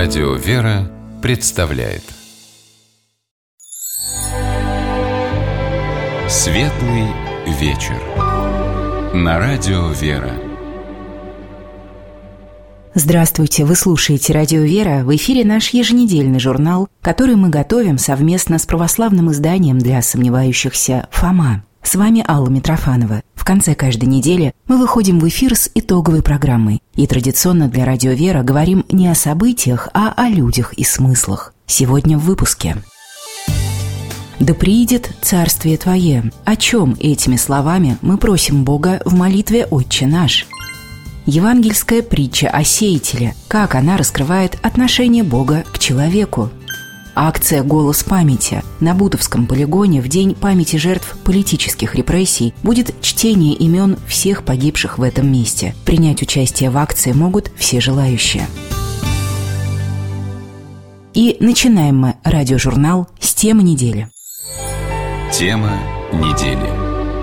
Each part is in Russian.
Радио «Вера» представляет Светлый вечер на Радио «Вера». Здравствуйте! Вы слушаете «Радио Вера». В эфире наш еженедельный журнал, который мы готовим совместно с православным изданием для сомневающихся «Фома». С вами Алла Митрофанова. В конце каждой недели мы выходим в эфир с итоговой программой. И традиционно для «Радио Вера» говорим не о событиях, а о людях и смыслах. Сегодня в выпуске. «Да приидет Царствие Твое». О чем этими словами мы просим Бога в молитве «Отче наш»? Евангельская притча о сеятеле. Как она раскрывает отношение Бога к человеку? Акция «Голос памяти». На Бутовском полигоне в день памяти жертв политических репрессий будет чтение имен всех погибших в этом месте. Принять участие в акции могут все желающие. И начинаем мы радиожурнал с темы недели. Тема недели.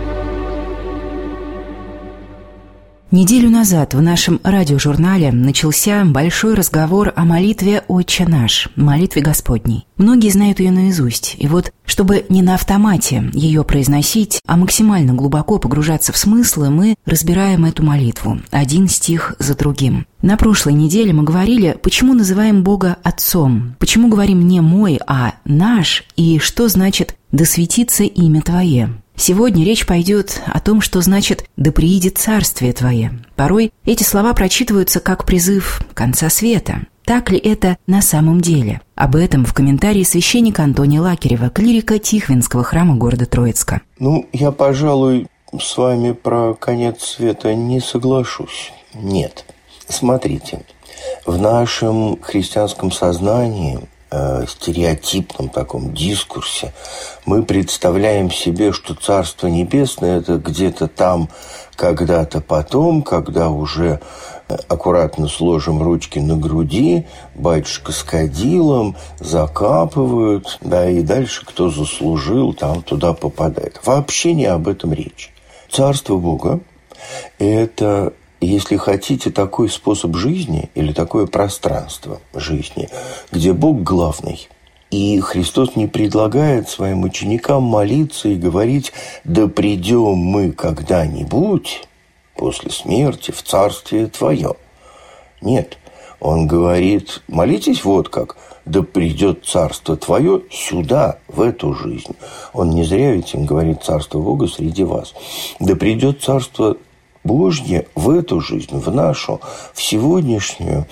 Неделю назад в нашем радиожурнале начался большой разговор о молитве «Отче наш», молитве Господней. Многие знают ее наизусть, и вот, чтобы не на автомате ее произносить, а максимально глубоко погружаться в смыслы, мы разбираем эту молитву, один стих за другим. На прошлой неделе мы говорили, почему называем Бога Отцом, почему говорим не «мой», а «наш», и что значит «да светится имя Твое». Сегодня речь пойдет о том, что значит «да приидет Царствие Твое». Порой эти слова прочитываются как призыв конца света. Так ли это на самом деле? Об этом в комментарии священника Антония Лакерева, клирика Тихвинского храма города Троицка. Я, пожалуй, с вами про конец света не соглашусь. Нет. Смотрите, в нашем христианском сознании, стереотипном таком дискурсе, мы представляем себе, что Царство Небесное – это где-то там, когда-то потом, когда уже аккуратно сложим ручки на груди, батюшка с кадилом, закапывают, и дальше кто заслужил, там туда попадает. Вообще не об этом речь. Царство Бога – это, если хотите, такой способ жизни или такое пространство жизни, где Бог главный. И Христос не предлагает своим ученикам молиться и говорить: «Да придем мы когда-нибудь после смерти в Царствие Твое». Нет, Он говорит: молитесь вот как: «Да придет Царство Твое сюда, в эту жизнь». Он не зря ведь им говорит: «Царство Бога среди вас». Да придет Царство Божье в эту жизнь, в нашу, в сегодняшнюю.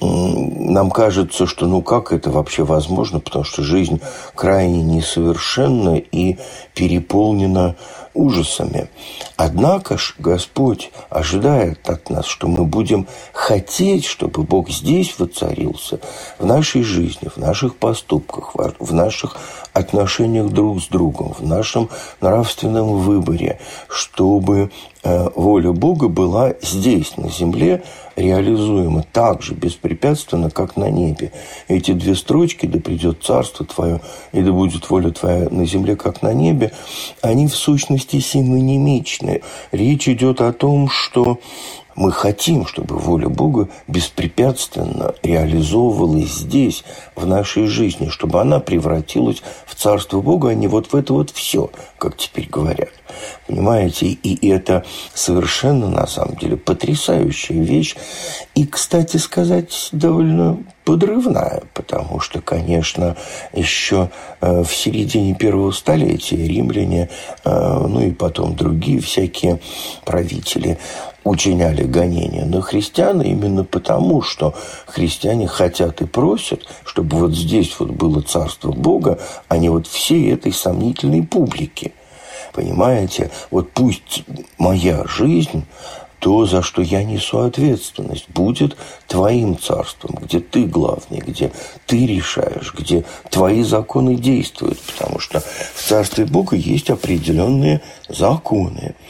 Нам кажется, что как это вообще возможно, потому что жизнь крайне несовершенна и переполнена ужасами. Однако ж Господь ожидает от нас, что мы будем хотеть, чтобы Бог здесь воцарился, в нашей жизни, в наших поступках, в наших отношениях друг с другом, в нашем нравственном выборе, чтобы воля Бога была здесь, на земле, реализуема так же беспрепятственно, как на небе. Эти две строчки: «Да придет Царство Твое» и «Да будет воля Твоя на земле, как на небе», они в сущности синонимичны. Речь идет о том, что мы хотим, чтобы воля Бога беспрепятственно реализовывалась здесь, в нашей жизни, чтобы она превратилась в Царство Бога, а не вот в это все, как теперь говорят. Понимаете? И это совершенно, на самом деле, потрясающая вещь. И, кстати сказать, довольно подрывная, потому что, конечно, еще в середине первого столетия римляне, и потом другие всякие правители учиняли гонения на христиан именно потому, что христиане хотят и просят, чтобы вот здесь вот было Царство Бога, а не вот всей этой сомнительной публики. Понимаете? Вот пусть моя жизнь, то, за что я несу ответственность, будет Твоим царством, где Ты главный, где Ты решаешь, где Твои законы действуют, потому что в Царстве Бога есть определенные законы.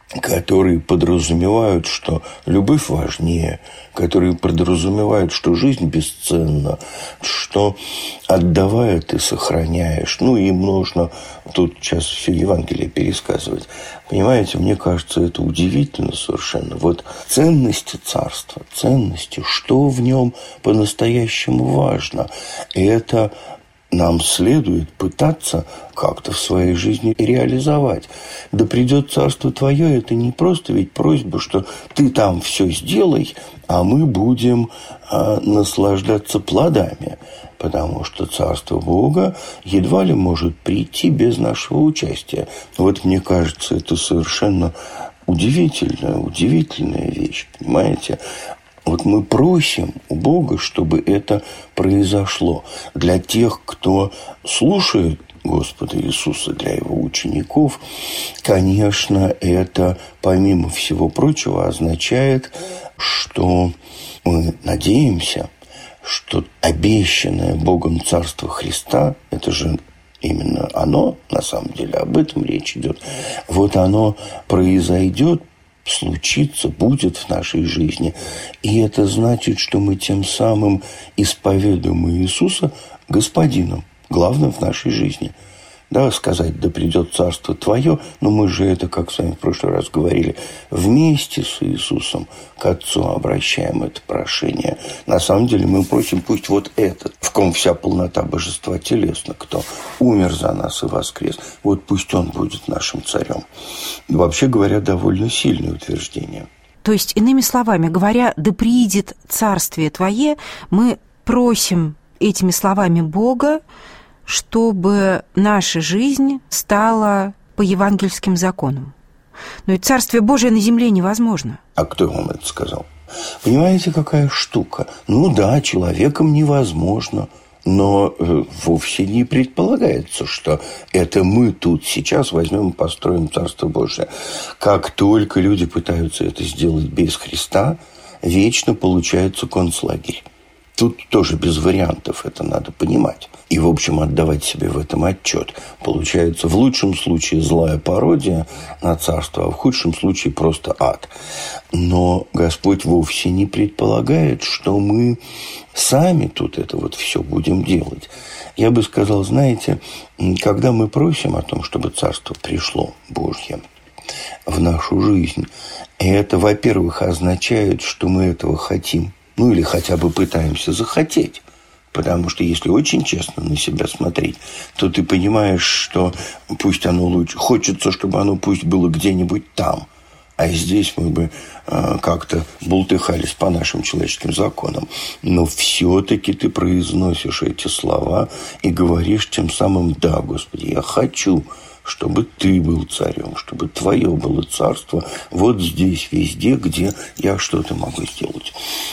которые подразумевают, что любовь важнее, которые подразумевают, что жизнь бесценна, что отдавая ты сохраняешь. Ну, им нужно тут сейчас все Евангелие пересказывать. Понимаете, мне кажется, это удивительно совершенно. Вот ценности царства, ценности, что в нем по-настоящему важно, это нам следует пытаться как-то в своей жизни реализовать. Да придет царство твое, это не просто ведь просьба, что ты там все сделай, а мы будем наслаждаться плодами. Потому что царство Бога едва ли может прийти без нашего участия. Вот мне кажется, это совершенно удивительная вещь, понимаете? Вот мы просим у Бога, чтобы это произошло. Для тех, кто слушает Господа Иисуса, для Его учеников, конечно, это, помимо всего прочего, означает, что мы надеемся, что обещанное Богом Царство Христа, это же именно оно, на самом деле, об этом речь идет, вот оно произойдет, случится, будет в нашей жизни. И это значит, что мы тем самым исповедуем Иисуса Господином, главным в нашей жизни. Да, сказать, да придет царство твое, но мы же это, как с вами в прошлый раз говорили, вместе с Иисусом к Отцу обращаем это прошение. На самом деле мы просим, пусть вот этот, в ком вся полнота божества телесна, кто умер за нас и воскрес, вот пусть он будет нашим царем. Вообще говоря, довольно сильное утверждение. То есть, иными словами говоря, да приидет царствие твое, мы просим этими словами Бога, чтобы наша жизнь стала по евангельским законам. Но и Царствие Божие на земле невозможно. А кто вам это сказал? Понимаете, какая штука? Ну да, человеком невозможно, но вовсе не предполагается, что это мы тут сейчас возьмем и построим Царство Божие. Как только люди пытаются это сделать без Христа, вечно получается концлагерь. Тут тоже без вариантов, это надо понимать. И, в общем, отдавать себе в этом отчет. Получается, в лучшем случае злая пародия на царство, а в худшем случае просто ад. Но Господь вовсе не предполагает, что мы сами тут это вот все будем делать. Я бы сказал, знаете, когда мы просим о том, чтобы царство пришло Божье в нашу жизнь, это, во-первых, означает, что мы этого хотим. Ну, или хотя бы пытаемся захотеть. Потому что если очень честно на себя смотреть, то ты понимаешь, что пусть оно лучше. Хочется, чтобы оно пусть было где-нибудь там. А здесь мы бы как-то бултыхались по нашим человеческим законам. Но все-таки ты произносишь эти слова и говоришь тем самым: да, Господи, я хочу, чтобы ты был царем, чтобы твое было царство вот здесь, везде, где я что-то могу сделать.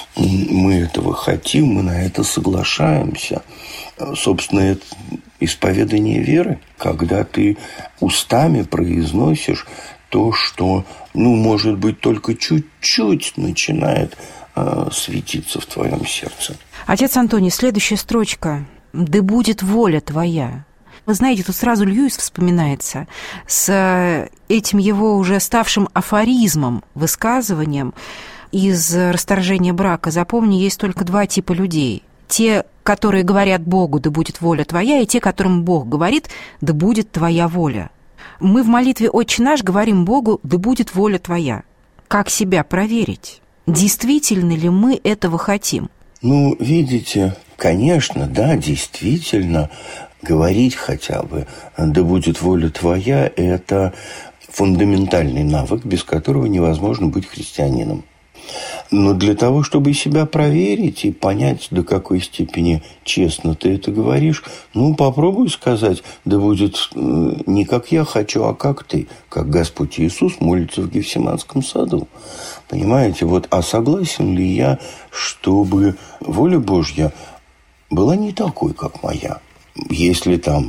Мы этого хотим, мы на это соглашаемся. Собственно, это исповедание веры, когда ты устами произносишь то, что, может быть, только чуть-чуть начинает светиться в твоем сердце. Отец Антоний, следующая строчка: «Да будет воля твоя». Вы знаете, тут сразу Льюис вспоминается с этим его уже ставшим афоризмом, высказыванием из «Расторжения брака». Запомни, есть только два типа людей. Те, которые говорят Богу: «Да будет воля твоя», и те, которым Бог говорит: «Да будет твоя воля». Мы в молитве «Отче наш» говорим Богу: «Да будет воля твоя». Как себя проверить? Действительно ли мы этого хотим? Видите, конечно, да, действительно, говорить хотя бы «да будет воля твоя» – это фундаментальный навык, без которого невозможно быть христианином. Но для того, чтобы себя проверить и понять, до какой степени честно ты это говоришь, попробуй сказать: да будет не как я хочу, а как ты, как Господь Иисус молится в Гефсиманском саду. Понимаете, а согласен ли я, чтобы воля Божья была не такой, как моя? Если там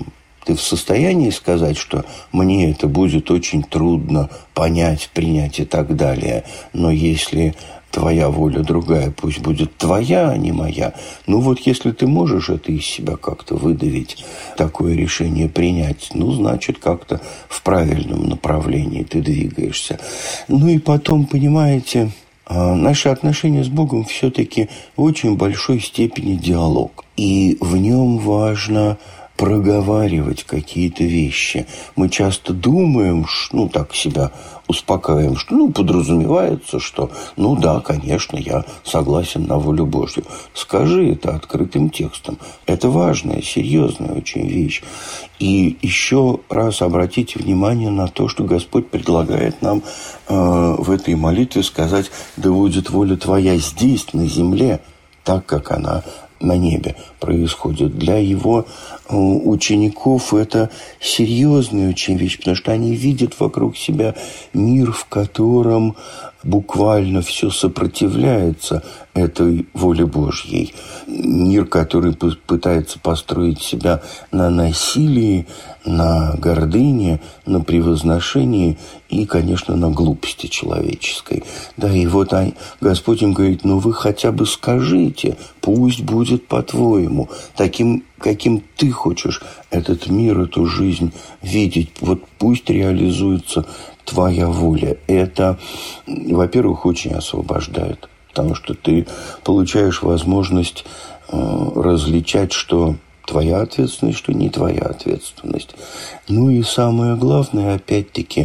Ты в состоянии сказать, что мне это будет очень трудно понять, принять и так далее. Но если твоя воля другая, пусть будет твоя, а не моя. Ну вот если ты можешь это из себя как-то выдавить, такое решение принять, ну значит как-то в правильном направлении ты двигаешься. Ну и потом, понимаете, наши отношения с Богом все-таки в очень большой степени диалог. И в нем важно проговаривать какие-то вещи. Мы часто думаем, ну, так себя успокаиваем, что, ну, подразумевается, что, ну, да, конечно, я согласен на волю Божью. Скажи это открытым текстом. Это важная, серьезная очень вещь. И еще раз обратите внимание на то, что Господь предлагает нам в этой молитве сказать: «Да будет воля Твоя здесь, на земле, так, как она на небе происходит». Для его учеников это серьезная очень вещь, потому что они видят вокруг себя мир, в котором буквально все сопротивляется этой воле Божьей. Мир, который пытается построить себя на насилии, на гордыне, на превозношении и, конечно, на глупости человеческой. Да, и вот Господь им говорит: ну вы хотя бы скажите, пусть будет по-твоему, таким, каким ты хочешь этот мир, эту жизнь видеть. Вот пусть реализуется твоя воля. Это, во-первых, очень освобождает, потому что ты получаешь возможность различать, что твоя ответственность, что не твоя ответственность. Ну и самое главное, опять-таки,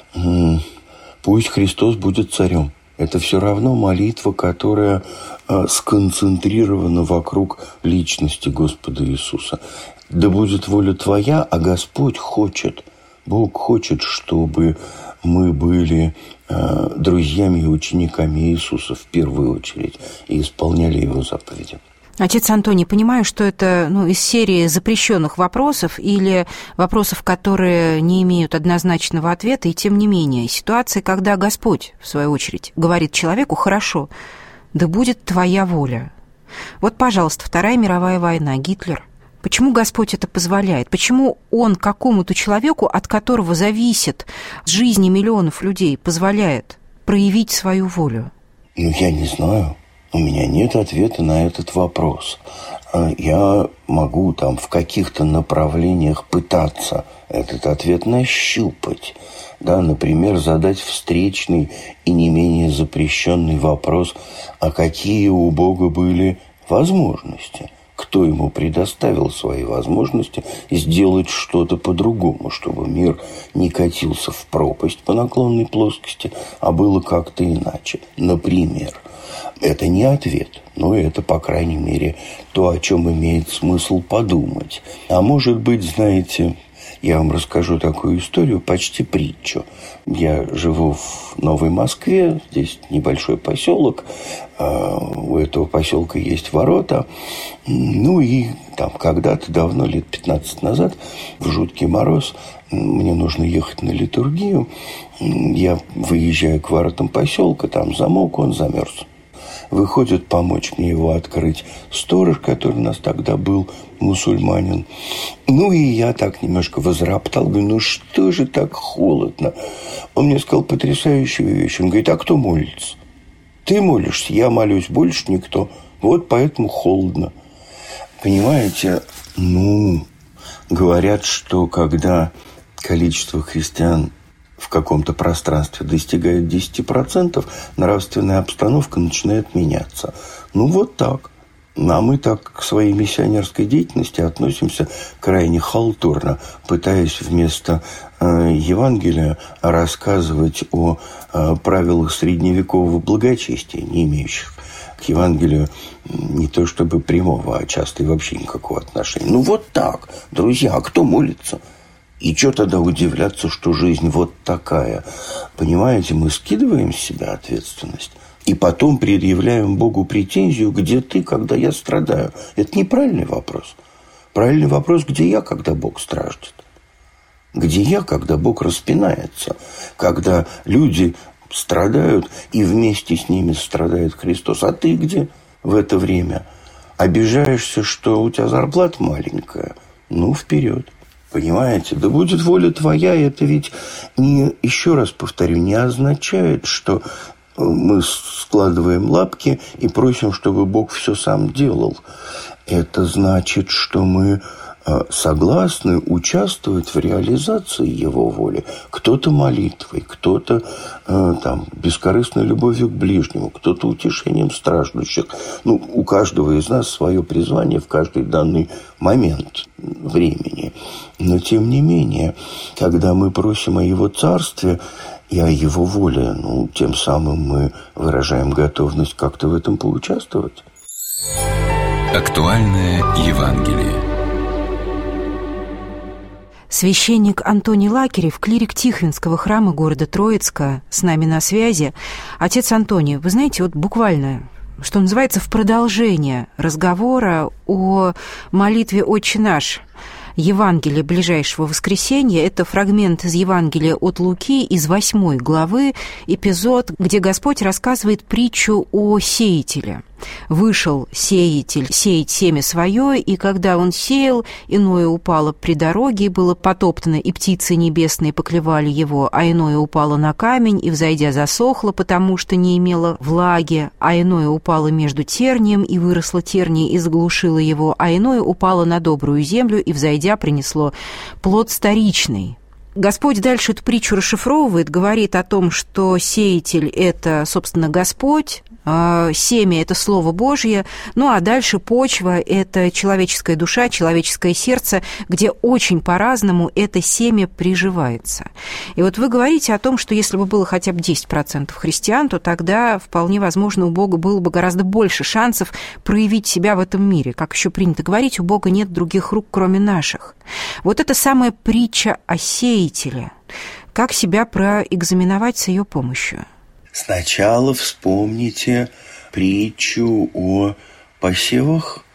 пусть Христос будет царем. Это все равно молитва, которая сконцентрирована вокруг личности Господа Иисуса. Да будет воля Твоя, а Господь хочет, Бог хочет, чтобы мы были друзьями и учениками Иисуса в первую очередь и исполняли Его заповеди. Отец Антоний, понимаю, что это из серии запрещенных вопросов или вопросов, которые не имеют однозначного ответа, и тем не менее, ситуации, когда Господь, в свою очередь, говорит человеку: «Хорошо, да будет твоя воля». Вот, пожалуйста, Вторая мировая война, Гитлер. Почему Господь это позволяет? Почему Он какому-то человеку, от которого зависит жизни миллионов людей, позволяет проявить свою волю? Я не знаю. У меня нет ответа на этот вопрос. Я могу в каких-то направлениях пытаться этот ответ нащупать. Да, например, задать встречный и не менее запрещенный вопрос: а какие у Бога были возможности? Кто ему предоставил свои возможности сделать что-то по-другому, чтобы мир не катился в пропасть по наклонной плоскости, а было как-то иначе? Например. Это не ответ, но это, по крайней мере, то, о чем имеет смысл подумать. А может быть, знаете, я вам расскажу такую историю, почти притчу. Я живу в Новой Москве, здесь небольшой поселок, у этого поселка есть ворота. Ну и когда-то давно, лет 15 назад, в жуткий мороз, мне нужно ехать на литургию. Я выезжаю к воротам поселка, там замок, он замерз. Выходит помочь мне его открыть сторож, который у нас тогда был, мусульманин. Ну и я так немножко возроптал, говорю: ну что же так холодно? Он мне сказал потрясающую вещь. Он говорит: а кто молится? Ты молишься, я молюсь, больше никто. Вот поэтому холодно. Понимаете, говорят, что когда количество христиан в каком-то пространстве достигает 10%, нравственная обстановка начинает меняться. Вот так. А мы так к своей миссионерской деятельности относимся крайне халтурно, пытаясь вместо Евангелия рассказывать о правилах средневекового благочестия, не имеющих к Евангелию не то чтобы прямого, а часто и вообще никакого отношения. Вот так, друзья, а кто молится? И что тогда удивляться, что жизнь вот такая? Понимаете, мы скидываем с себя ответственность и потом предъявляем Богу претензию: где ты, когда я страдаю? Это неправильный вопрос. Правильный вопрос: где я, когда Бог страждет? Где я, когда Бог распинается? Когда люди страдают, и вместе с ними страдает Христос. А ты где в это время? Обижаешься, что у тебя зарплата маленькая? Вперед. Понимаете? Да будет воля твоя, это ведь еще раз повторю, не означает, что мы складываем лапки и просим, чтобы Бог все сам делал. Это значит, что мы согласны участвовать в реализации Его воли. Кто-то молитвой, кто-то бескорыстной любовью к ближнему, кто-то утешением страждущих. У каждого из нас свое призвание в каждый данный момент времени. Но, тем не менее, когда мы просим о Его царстве и о Его воле, тем самым мы выражаем готовность как-то в этом поучаствовать. Актуальное Евангелие. Священник Антоний Лакерев, клирик Тихвинского храма города Троицка, с нами на связи. Отец Антоний, вы знаете, буквально, что называется, в продолжение разговора о молитве «Отче наш», Евангелие ближайшего воскресенья. Это фрагмент из Евангелия от Луки из 8 главы, эпизод, где Господь рассказывает притчу о сеятеле. «Вышел сеятель сеять семя свое, и когда он сеял, иное упало при дороге, и было потоптано, и птицы небесные поклевали его, а иное упало на камень, и, взойдя, засохло, потому что не имело влаги, а иное упало между тернием, и выросло терние, и заглушило его, а иное упало на добрую землю, и, взойдя, принесло плод сторичный». Господь дальше эту притчу расшифровывает, говорит о том, что сеятель – это, собственно, Господь, семя – это Слово Божье, а дальше почва – это человеческая душа, человеческое сердце, где очень по-разному это семя приживается. И вы говорите о том, что если бы было хотя бы 10% христиан, то тогда вполне возможно у Бога было бы гораздо больше шансов проявить себя в этом мире. Как еще принято говорить, у Бога нет других рук, кроме наших. Это самая притча о сеятеле. Как себя проэкзаменовать с ее помощью? Сначала вспомните притчу о посевах,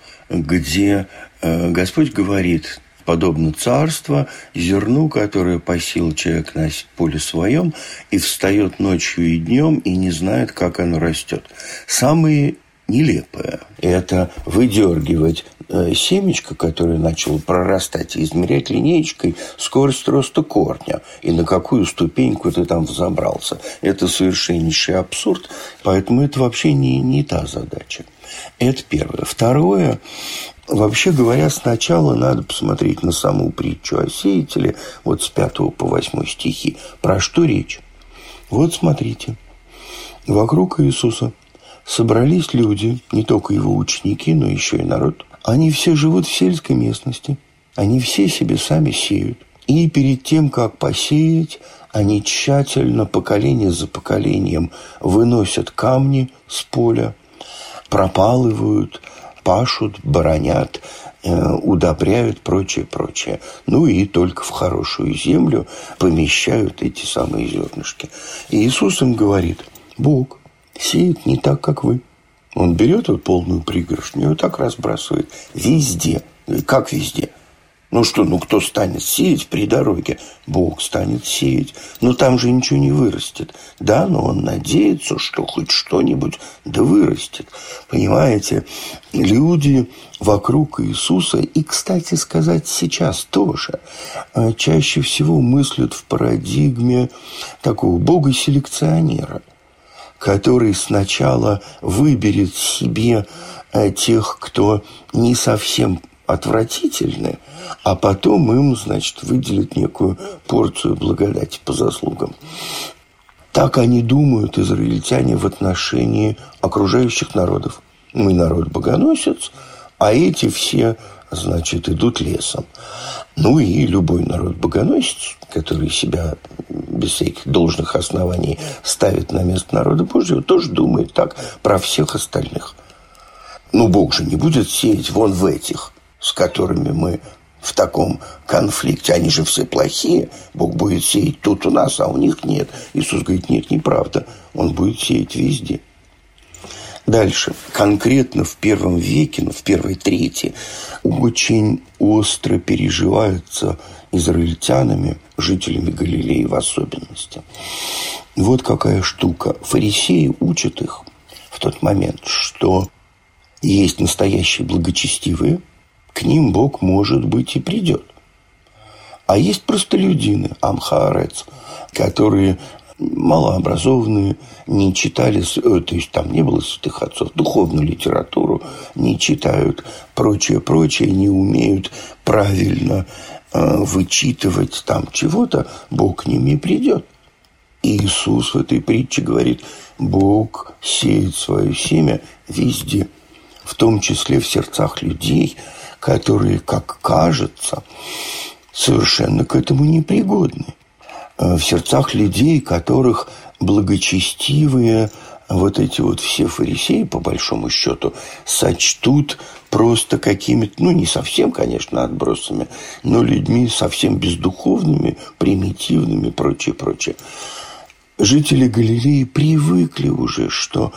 где Господь говорит: подобно царство зерну, которое посеял человек на поле своем, и встает ночью и днем, и не знает, как оно растет. Самые нелепое – это выдергивать семечко, которое начало прорастать, и измерять линеечкой скорость роста корня, и на какую ступеньку ты там взобрался. Это совершеннейший абсурд, поэтому это вообще не та задача. Это первое. Второе, вообще говоря, сначала надо посмотреть на саму притчу о сеятеле, с 5 по 8 стихи. Про что речь? Смотрите. Вокруг Иисуса собрались люди, не только его ученики, но еще и народ. Они все живут в сельской местности. Они все себе сами сеют. И перед тем, как посеять, они тщательно, поколение за поколением, выносят камни с поля, пропалывают, пашут, боронят, удобряют, прочее. И только в хорошую землю помещают эти самые зернышки. И Иисус им говорит: Бог сеет не так, как вы. Он берет полную пригоршню и так разбрасывает везде. Как везде? Кто станет сеять при дороге? Бог станет сеять. Там же ничего не вырастет. Да, но он надеется, что хоть что-нибудь да вырастет. Понимаете? Люди вокруг Иисуса, и, кстати сказать, сейчас тоже, чаще всего мыслят в парадигме такого бога-селекционера, который сначала выберет себе тех, кто не совсем отвратительны, а потом им, выделит некую порцию благодати по заслугам. Так они думают, израильтяне, в отношении окружающих народов. Мы народ-богоносец, а эти все, идут лесом. И любой народ-богоносец, который себя без всяких должных оснований ставит на место народа Божьего, тоже думает так про всех остальных. Бог же не будет сеять вон в этих, с которыми мы в таком конфликте. Они же все плохие. Бог будет сеять тут у нас, а у них нет. Иисус говорит: нет, неправда. Он будет сеять везде. Дальше. Конкретно в первом веке, в первой трети, очень остро переживается израильтянами, жителями Галилеи в особенности. Какая штука. Фарисеи учат их в тот момент, что есть настоящие благочестивые, к ним Бог, может быть, и придет. А есть простолюдины, амхаарец, которые малообразованные, не читали, то есть там не было святых отцов, духовную литературу не читают, прочее, не умеют правильно вычитывать там чего-то, Бог к ним и придет. И Иисус в этой притче говорит: Бог сеет свое семя везде, в том числе в сердцах людей, которые, как кажется, совершенно к этому непригодны. В сердцах людей, которых благочестивые вот эти вот все фарисеи, по большому счету, сочтут просто какими-то, не совсем, конечно, отбросами, но людьми совсем бездуховными, примитивными, прочее. Жители Галилеи привыкли уже, что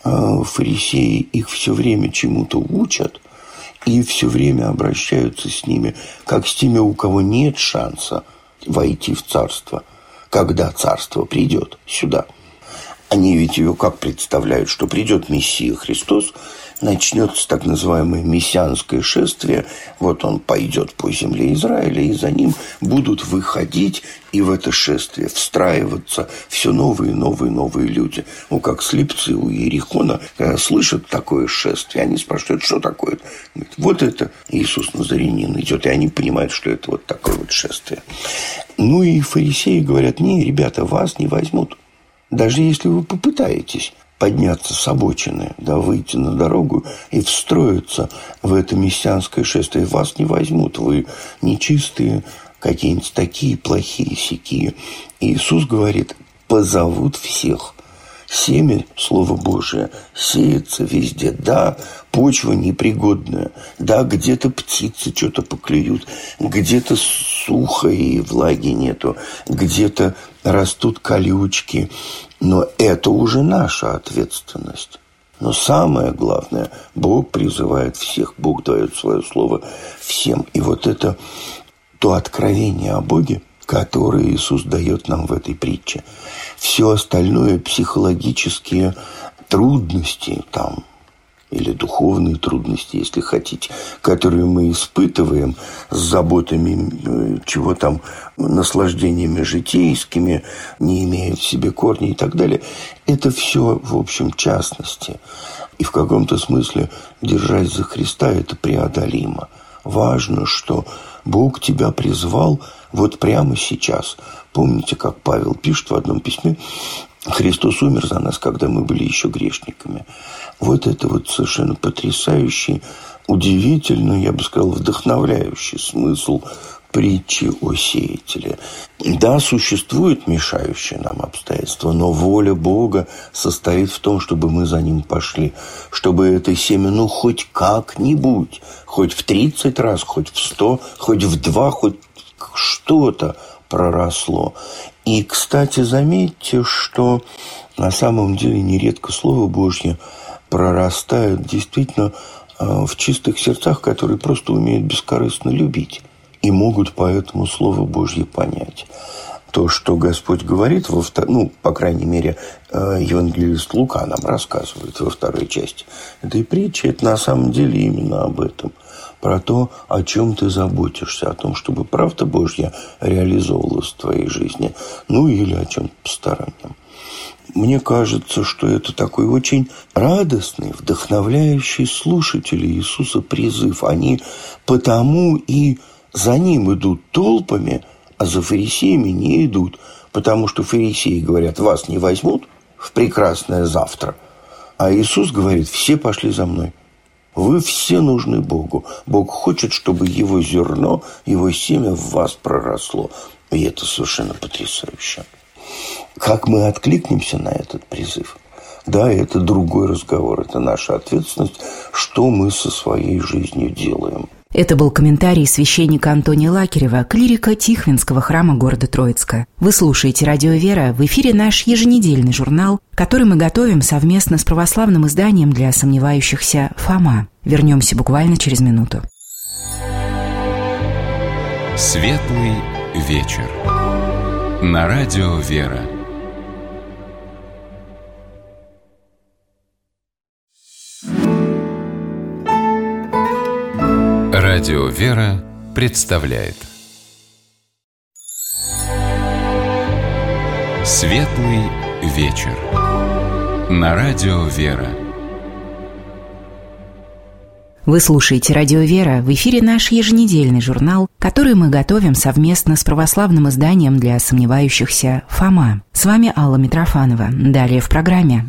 фарисеи их все время чему-то учат и все время обращаются с ними, как с теми, у кого нет шанса войти в царство, когда царство придет сюда. Они ведь ее как представляют, что придет Мессия Христос, начнется так называемое мессианское шествие, вот он пойдет по земле Израиля, и за ним будут выходить и в это шествие встраиваться все новые люди. Как слепцы у Иерихона, когда слышат такое шествие, они спрашивают, что такое? Говорят, вот это Иисус Назарянин идет, и они понимают, что это вот такое вот шествие. И фарисеи говорят: не, ребята, вас не возьмут. Даже если вы попытаетесь подняться с обочины, выйти на дорогу и встроиться в это мессианское шествие, вас не возьмут, вы нечистые, какие-нибудь такие плохие, сякие. И Иисус говорит: позовут всех. Семя, Слово Божие, сеется везде. Да, почва непригодная. Да, где-то птицы что-то поклюют. Где-то сухо и влаги нету. Где-то растут колючки. Но это уже наша ответственность. Но самое главное, Бог призывает всех. Бог дает свое слово всем. И вот это то откровение о Боге, которое Иисус дает нам в этой притче. Все остальное, психологические трудности там, или духовные трудности, если хотите, которые мы испытываем с заботами, чего там, наслаждениями житейскими, не имеют в себе корней и так далее, это все, в общем, частности. И в каком-то смысле держась за Христа это преодолимо. Важно, что Бог тебя призвал вот прямо сейчас. Помните, как Павел пишет в одном письме: Христос умер за нас, когда мы были еще грешниками. Вот это вот совершенно потрясающий, удивительный, я бы сказал, вдохновляющий смысл притчи о сеятеле. Да, существует мешающее нам обстоятельство, но воля Бога состоит в том, чтобы мы за ним пошли, чтобы это семя, хоть как-нибудь, хоть в 30 раз, хоть в 100, хоть в 2, хоть что-то проросло. И, кстати, заметьте, что на самом деле нередко Слово Божье прорастает действительно в чистых сердцах, которые просто умеют бескорыстно любить и могут поэтому Слово Божье понять. То, что Господь говорит, по крайней мере, евангелист Лука нам рассказывает во второй части этой притчи, это на самом деле именно об этом. Про то, о чем ты заботишься, о том, чтобы правда Божья реализовывалась в твоей жизни, или о чем-то постороннем. Мне кажется, что это такой очень радостный, вдохновляющий слушателей Иисуса призыв. Они потому и за ним идут толпами, а за фарисеями не идут. Потому что фарисеи говорят: вас не возьмут в прекрасное завтра. А Иисус говорит: все пошли за мной. Вы все нужны Богу. Бог хочет, чтобы Его зерно, Его семя в вас проросло. И это совершенно потрясающе. Как мы откликнемся на этот призыв? Да, это другой разговор. Это наша ответственность, что мы со своей жизнью делаем. Это был комментарий священника Антония Лакерева, клирика Тихвинского храма города Троицка. Вы слушаете «Радио Вера», в эфире наш еженедельный журнал, который мы готовим совместно с православным изданием для сомневающихся «Фома». Вернемся буквально через минуту. Светлый вечер. На радио «Вера». Радио «Вера» представляет Светлый вечер. На радио «Вера». Вы слушаете «Радио Вера». В эфире наш еженедельный журнал, который мы готовим совместно с православным изданием для сомневающихся «Фома». С вами Алла Митрофанова. Далее в программе.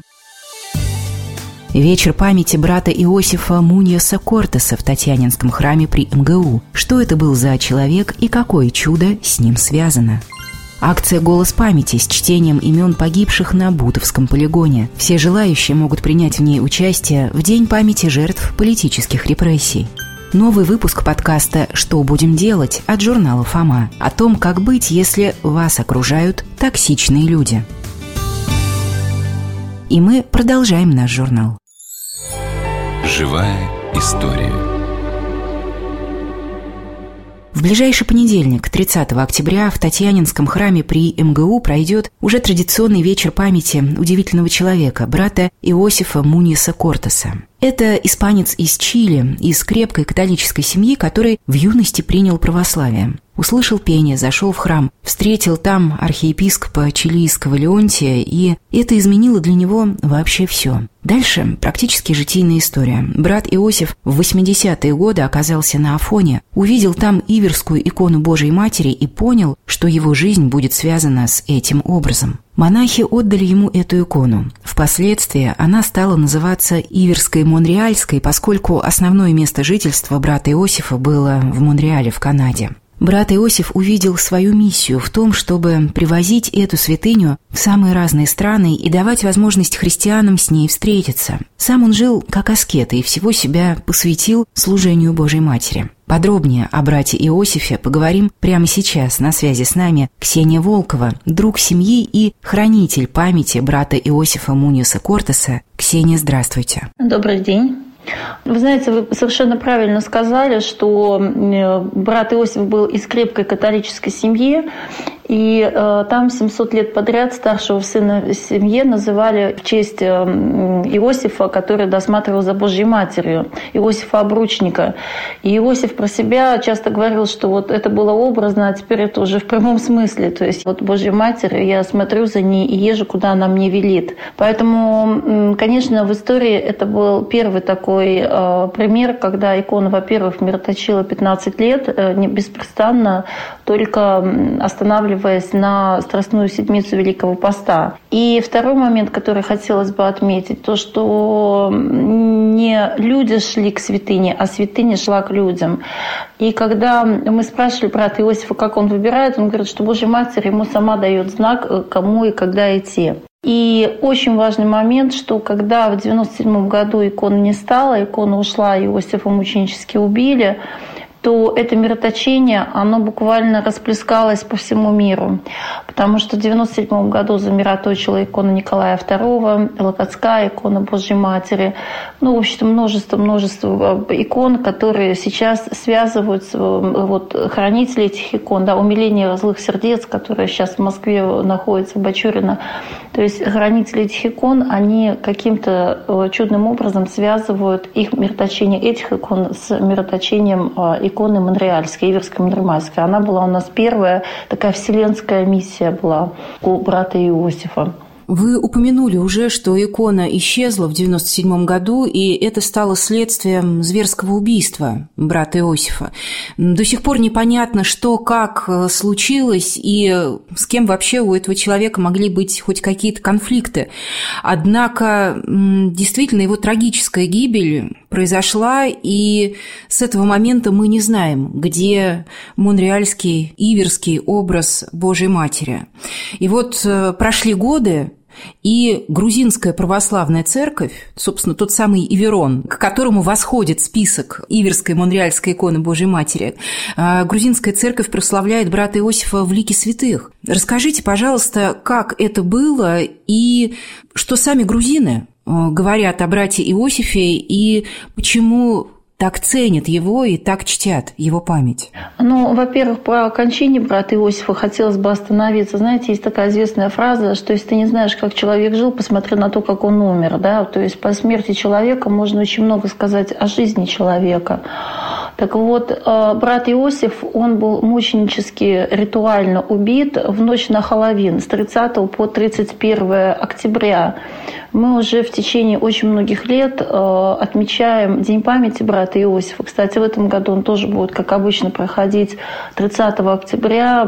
Вечер памяти брата Иосифа Муньяса Кортеса в Татьянинском храме при МГУ. Что это был за человек и какое чудо с ним связано? Акция «Голос памяти» с чтением имен погибших на Бутовском полигоне. Все желающие могут принять в ней участие в День памяти жертв политических репрессий. Новый выпуск подкаста «Что будем делать» от журнала «Фома» о том, как быть, если вас окружают токсичные люди. И мы продолжаем наш журнал. Живая история. В ближайший понедельник, 30 октября, в Татьянинском храме при МГУ пройдет уже традиционный вечер памяти удивительного человека, брата Иосифа Муньяса Кортеса. Это испанец из Чили, из крепкой католической семьи, который в юности принял православие. Услышал пение, зашел в храм, встретил там архиепископа чилийского Леонтия, и это изменило для него вообще все. Дальше практически житийная история. Брат Иосиф в 80-е годы оказался на Афоне, увидел там иверскую икону Божией Матери и понял, что его жизнь будет связана с этим образом. Монахи отдали ему эту икону. Впоследствии она стала называться Иверской Монреальской, поскольку основное место жительства брата Иосифа было в Монреале, в Канаде. Брат Иосиф увидел свою миссию в том, чтобы привозить эту святыню в самые разные страны и давать возможность христианам с ней встретиться. Сам он жил как аскет и всего себя посвятил служению Божьей Матери. Подробнее о брате Иосифе поговорим прямо сейчас. На связи с нами Ксения Волкова, друг семьи и хранитель памяти брата Иосифа Муньяса Кортеса. Ксения, здравствуйте. Добрый день. Вы знаете, вы совершенно правильно сказали, что брат Иосиф был из крепкой католической семьи, и там 700 лет подряд старшего сына в семье называли в честь Иосифа, который досматривал за Божьей Матерью, Иосифа Обручника. И Иосиф про себя часто говорил, что вот это было образно, а теперь это уже в прямом смысле. То есть вот Божья Матерь, я смотрю за ней и езжу, куда она мне велит. Поэтому, конечно, в истории это был первый такой пример, когда икона, во-первых, мироточила 15 лет, беспрестанно, только останавливаясь на Страстную Седмицу Великого Поста. И второй момент, который хотелось бы отметить, то, что не люди шли к святыне, а святыня шла к людям. И когда мы спрашивали брата Иосифа, как он выбирает, он говорит, что Божья Матерь ему сама дает знак, кому и когда идти. И очень важный момент, что когда в 1997 году икона не стала, икона ушла, Иосифа мученически убили, то это мироточение, оно буквально расплескалось по всему миру. Потому что в 1997 году замироточила икона Николая II, Локотская икона Божьей Матери. В общем, множество икон, которые сейчас связываются, вот хранители этих икон, умиление злых сердец, которые сейчас в Москве находятся, в Бачурино. То есть хранители этих икон, они каким-то чудным образом связывают их мироточение этих икон с мироточением иконы Монреальской, Иверской Монреальской. Она была у нас первая, такая вселенская миссия была у брата Иосифа. Вы упомянули уже, что икона исчезла в 1997 году, и это стало следствием зверского убийства брата Иосифа. До сих пор непонятно, что, как случилось, и с кем вообще у этого человека могли быть хоть какие-то конфликты. Однако, действительно, его трагическая гибель произошла, и с этого момента мы не знаем, где монреальский, иверский образ Божьей Матери. И вот прошли годы, и грузинская православная церковь, собственно, тот самый Иверон, к которому восходит список Иверской Монреальской иконы Божьей Матери, грузинская церковь прославляет брата Иосифа в лике святых. Расскажите, пожалуйста, как это было и что сами грузины говорят о брате Иосифе и почему так ценят его и так чтят его память? Во-первых, по кончине брата Иосифа хотелось бы остановиться. Знаете, есть такая известная фраза, что если ты не знаешь, как человек жил, посмотри на то, как он умер. Да? То есть по смерти человека можно очень много сказать о жизни человека. Так вот, брат Иосиф, он был мученически ритуально убит в ночь на Хэллоуин с 30 по 31 октября. Мы уже в течение очень многих лет отмечаем День памяти брата Иосифа. Кстати, в этом году он тоже будет, как обычно, проходить 30 октября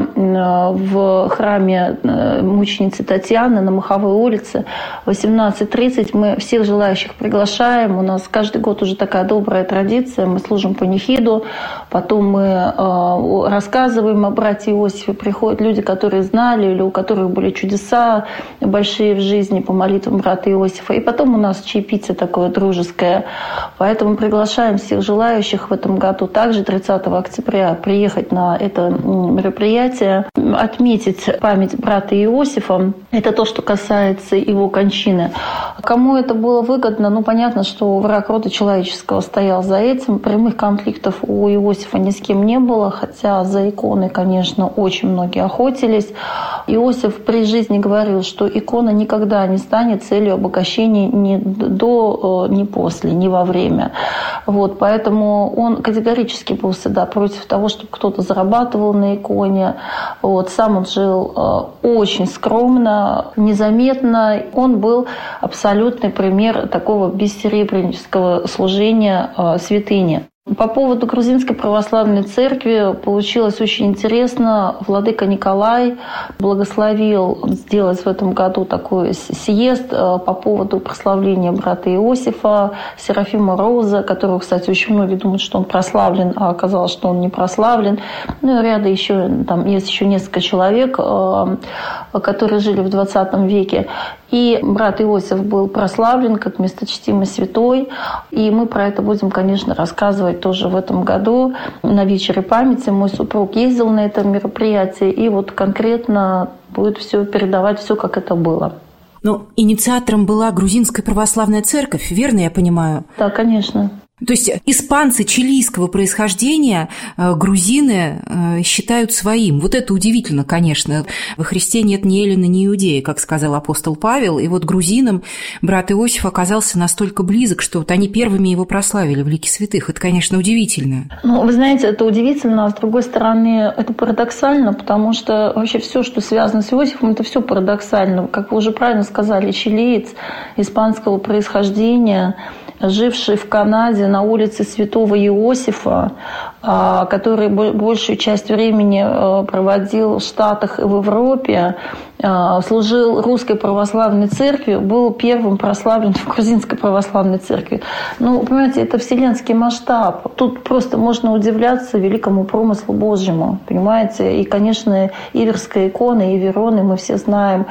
в храме мученицы Татьяны на Маховой улице в 18:30. Мы всех желающих приглашаем. У нас каждый год уже такая добрая традиция. Мы служим панихиду, потом мы рассказываем о брате Иосифе. Приходят люди, которые знали или у которых были чудеса большие в жизни по молитвам брата Иосифа. И потом у нас чаепитие такое дружеское. Поэтому приглашаем всех желающих в этом году также 30 октября приехать на это мероприятие, отметить память брата Иосифа. Это то, что касается его кончины. Кому это было выгодно? Ну, понятно, что враг рода человеческого стоял за этим. Прямых конфликтов у Иосифа ни с кем не было, хотя за иконой, конечно, очень многие охотились. Иосиф при жизни говорил, что икона никогда не станет целью обогащения ни до, ни после, ни во время. Вот, поэтому он категорически был всегда против того, чтобы кто-то зарабатывал на иконе. Вот, сам он жил очень скромно, незаметно. Он был абсолютный пример такого бессеребренического служения святыни. По поводу Грузинской православной церкви получилось очень интересно. Владыка Николай благословил сделать в этом году такой съезд по поводу прославления брата Иосифа, Серафима Роза, которого, кстати, очень многие думают, что он прославлен, а оказалось, что он не прославлен. Ну и ряда еще, там есть еще несколько человек, которые жили в 20 веке. И брат Иосиф был прославлен как месточтимый святой. И мы про это будем, конечно, рассказывать тоже в этом году на вечере памяти. Мой супруг ездил на это мероприятие и вот конкретно будет все передавать, все как это было. Но инициатором была Грузинская православная церковь, верно я понимаю? Да, конечно. То есть испанцы чилийского происхождения грузины считают своим. Вот это удивительно, конечно. Во Христе нет ни эллина, ни иудея, как сказал апостол Павел. И вот грузинам брат Иосиф оказался настолько близок, что вот они первыми его прославили в лике святых. Это, конечно, удивительно. Ну, вы знаете, это удивительно, а с другой стороны, это парадоксально, потому что вообще все, что связано с Иосифом, это все парадоксально. Как вы уже правильно сказали, чилиец испанского происхождения, живший в Канаде на улице Святого Иосифа, который большую часть времени проводил в Штатах и в Европе, служил Русской Православной Церкви, был первым прославлен в Грузинской Православной Церкви. Ну, понимаете, это вселенский масштаб. Тут просто можно удивляться великому промыслу Божьему, понимаете? И, конечно, Иверская икона, Ивероны, мы все знаем,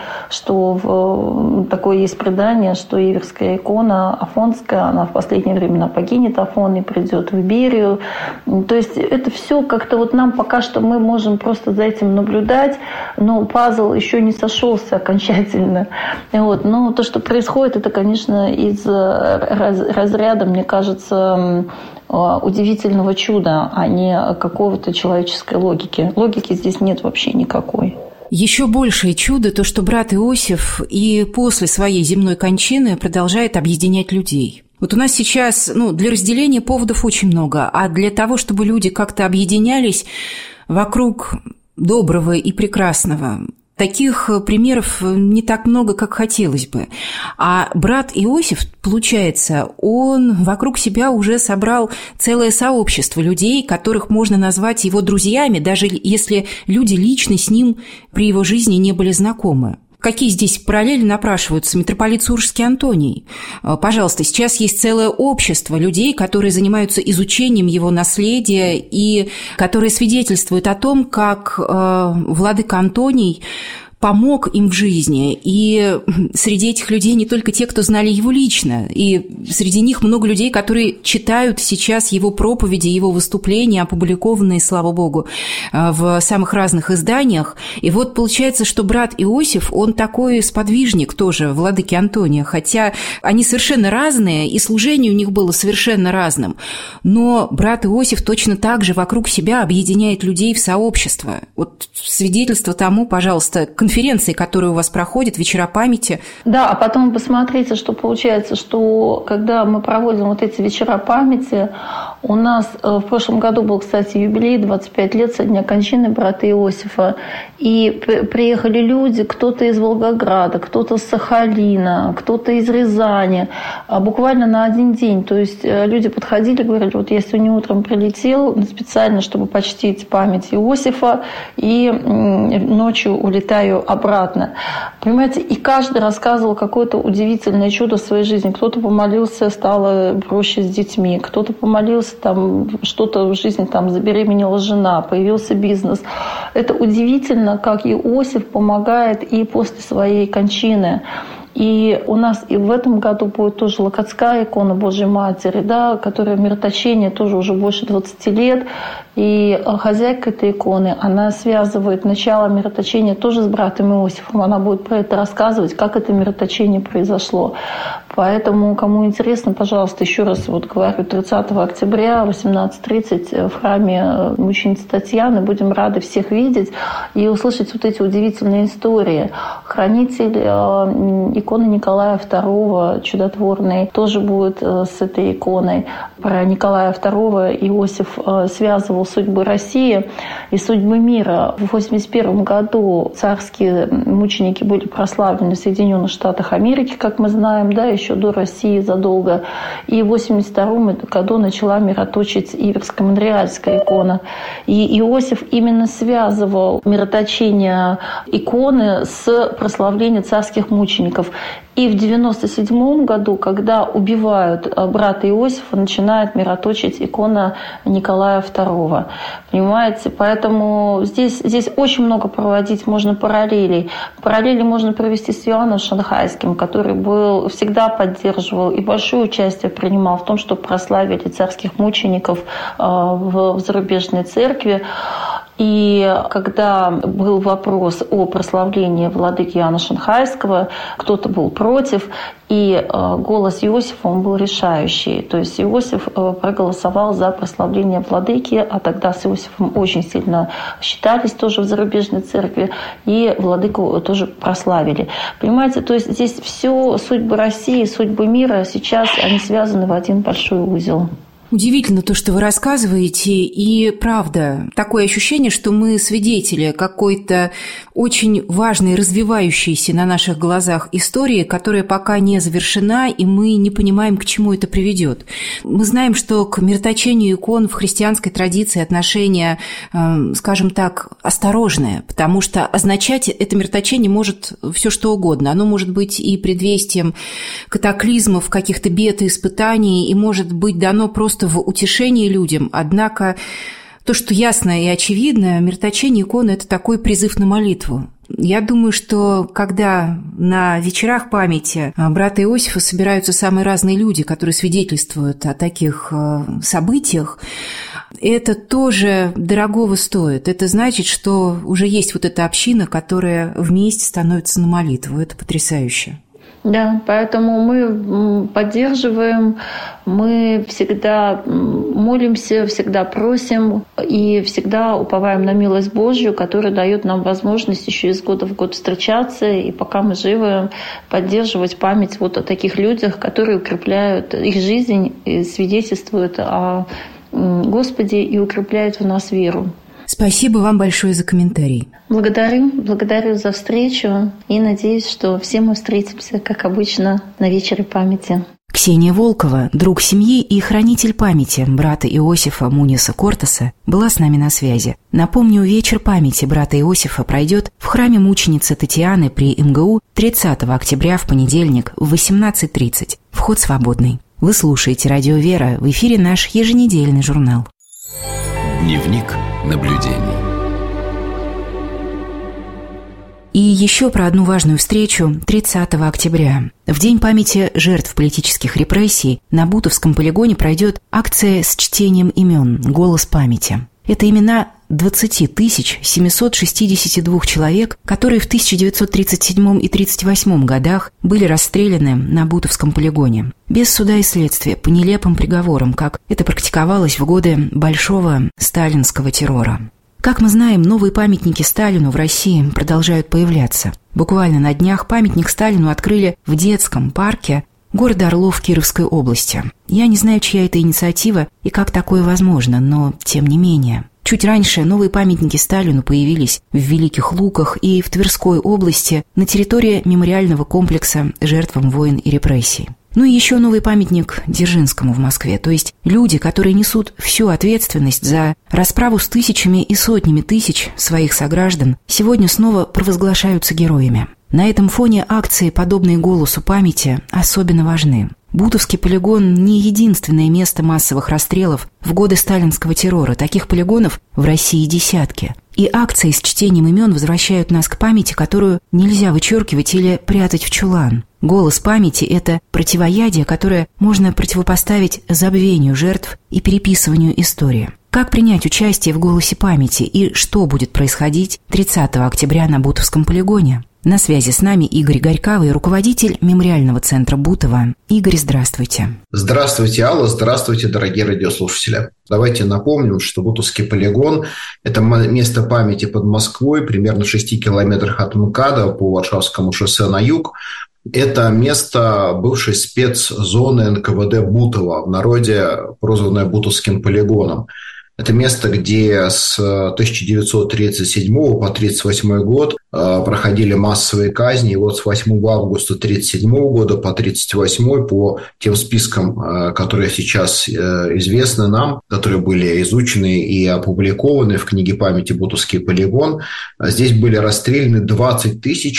что такое есть предание, что Иверская икона афонская, она в последнее время покинет Афон и придет в Иберию. То есть это все как-то вот нам пока что мы можем просто за этим наблюдать, но пазл еще не сошелся окончательно. Вот. Но то, что происходит, это, конечно, из разряда, мне кажется, удивительного чуда, а не какого-то человеческой логики. Логики здесь нет вообще никакой. Еще большее чудо то, что брат Иосиф и после своей земной кончины продолжает объединять людей. Вот у нас сейчас, для разделения поводов очень много, а для того, чтобы люди как-то объединялись вокруг доброго и прекрасного, таких примеров не так много, как хотелось бы. А брат Иосиф, получается, он вокруг себя уже собрал целое сообщество людей, которых можно назвать его друзьями, даже если люди лично с ним при его жизни не были знакомы. Какие здесь параллели напрашиваются? Митрополит Сурожский Антоний. Пожалуйста, сейчас есть целое общество людей, которые занимаются изучением его наследия и которые свидетельствуют о том, как владыка Антоний помог им в жизни. И среди этих людей не только те, кто знали его лично, и среди них много людей, которые читают сейчас его проповеди, его выступления, опубликованные, слава богу, в самых разных изданиях. И вот получается, что брат Иосиф, он такой сподвижник тоже владыки Антония, хотя они совершенно разные, и служение у них было совершенно разным. Но брат Иосиф точно так же вокруг себя объединяет людей в сообщество. Вот свидетельство тому, пожалуйста, конференции, которые у вас проходят, вечера памяти. Да, а потом посмотрите, что получается, что когда мы проводим вот эти вечера памяти, У нас в прошлом году был, кстати, юбилей, 25 лет со дня кончины брата Иосифа. И приехали люди, кто-то из Волгограда, кто-то с Сахалина, кто-то из Рязани. Буквально на один день. То есть люди подходили, говорили, вот я сегодня утром прилетел специально, чтобы почтить память Иосифа, и ночью улетаю обратно. Понимаете, и каждый рассказывал какое-то удивительное чудо в своей жизни. Кто-то помолился, стало проще с детьми, кто-то помолился, там что-то в жизни, там забеременела жена, появился бизнес. Это удивительно, как Иосиф помогает и после своей кончины. И у нас и в этом году будет тоже Локотская икона Божьей Матери, да, которая мироточение тоже уже больше 20 лет. И хозяйка этой иконы, она связывает начало мироточения тоже с братом Иосифом. Она будет про это рассказывать, как это мироточение произошло. Поэтому, кому интересно, пожалуйста, еще раз вот говорю, 30 октября в 18:30 в храме мученицы Татьяны. Будем рады всех видеть и услышать вот эти удивительные истории. Хранитель иконы Николая II, чудотворный, тоже будет с этой иконой. Про Николая II Иосиф связывал судьбы России и судьбы мира. В 1981 году царские мученики были прославлены в Соединенных Штатах Америки, как мы знаем, да, еще до России задолго. И в 1982 году начала мироточить Иверская Монреальская икона. И Иосиф именно связывал мироточение иконы с прославлением царских мучеников. И в 1997 году, когда убивают брата Иосифа, начинает мироточить икона Николая II. Понимаете? Поэтому здесь очень много проводить можно параллелей. Параллели можно провести с Иоанном Шанхайским, который всегда поддерживал и большое участие принимал в том, чтобы прославили царских мучеников в зарубежной церкви. И когда был вопрос о прославлении владыки Иоанна Шанхайского, кто-то был против, и голос Иосифа, он был решающий. То есть Иосиф проголосовал за прославление владыки, а тогда с Иосифом очень сильно считались тоже в зарубежной церкви, и владыку тоже прославили. Понимаете, то есть здесь все судьбы России, судьбы мира сейчас, они связаны в один большой узел. Удивительно то, что вы рассказываете, и правда, такое ощущение, что мы свидетели какой-то очень важной, развивающейся на наших глазах истории, которая пока не завершена, и мы не понимаем, к чему это приведет. Мы знаем, что к мироточению икон в христианской традиции отношение, скажем так, осторожное, потому что означать это мироточение может все что угодно. Оно может быть и предвестием катаклизмов, каких-то бед и испытаний, и может быть дано просто в утешении людям. Однако то, что ясно и очевидно, мироточение иконы – это такой призыв на молитву. Я думаю, что когда на вечерах памяти брата Иосифа собираются самые разные люди, которые свидетельствуют о таких событиях, это тоже дорогого стоит. Это значит, что уже есть вот эта община, которая вместе становится на молитву. Это потрясающе. Да, поэтому мы поддерживаем, мы всегда молимся, всегда просим и всегда уповаем на милость Божью, которая дает нам возможность еще из года в год встречаться и пока мы живы, поддерживать память вот о таких людях, которые укрепляют их жизнь, и свидетельствуют о Господе и укрепляют в нас веру. Спасибо вам большое за комментарий. Благодарю за встречу и надеюсь, что все мы встретимся, как обычно, на вечере памяти. Ксения Волкова, друг семьи и хранитель памяти брата Иосифа Муниса Кортеса, была с нами на связи. Напомню, вечер памяти брата Иосифа пройдет в храме мученицы Татьяны при МГУ 30 октября в понедельник в 18:30. Вход свободный. Вы слушаете «Радио Вера», в эфире наш еженедельный журнал. Дневник наблюдений. И еще про одну важную встречу 30 октября. В День памяти жертв политических репрессий на Бутовском полигоне пройдет акция с чтением имен «Голос памяти». Это имена 20 762 человек, которые в 1937 и 1938 годах были расстреляны на Бутовском полигоне. Без суда и следствия, по нелепым приговорам, как это практиковалось в годы большого сталинского террора. Как мы знаем, новые памятники Сталину в России продолжают появляться. Буквально на днях памятник Сталину открыли в детском парке города Орлов Кировской области. Я не знаю, чья это инициатива и как такое возможно, но тем не менее. Чуть раньше новые памятники Сталину появились в Великих Луках и в Тверской области на территории мемориального комплекса жертвам войн и репрессий. Ну и еще новый памятник Дзержинскому в Москве, то есть люди, которые несут всю ответственность за расправу с тысячами и сотнями тысяч своих сограждан, сегодня снова провозглашаются героями. На этом фоне акции, подобные «Голосу памяти», особенно важны. Бутовский полигон – не единственное место массовых расстрелов в годы сталинского террора. Таких полигонов в России десятки. И акции с чтением имен возвращают нас к памяти, которую нельзя вычеркивать или прятать в чулан. «Голос памяти» – это противоядие, которое можно противопоставить забвению жертв и переписыванию истории. Как принять участие в «Голосе памяти» и что будет происходить 30 октября на Бутовском полигоне? На связи с нами Игорь Горькавый, руководитель мемориального центра Бутова. Игорь, здравствуйте. Здравствуйте, Алла. Здравствуйте, дорогие радиослушатели. Давайте напомним, что Бутовский полигон – это место памяти под Москвой, примерно в 6 километрах от МКАДа по Варшавскому шоссе на юг. Это место бывшей спецзоны НКВД Бутова, в народе прозванное Бутовским полигоном. Это место, где с 1937 по 1938 год проходили массовые казни. И вот с 8 августа 1937 года по 1938 по тем спискам, которые сейчас известны нам, которые были изучены и опубликованы в книге памяти «Бутовский полигон», здесь были расстреляны 20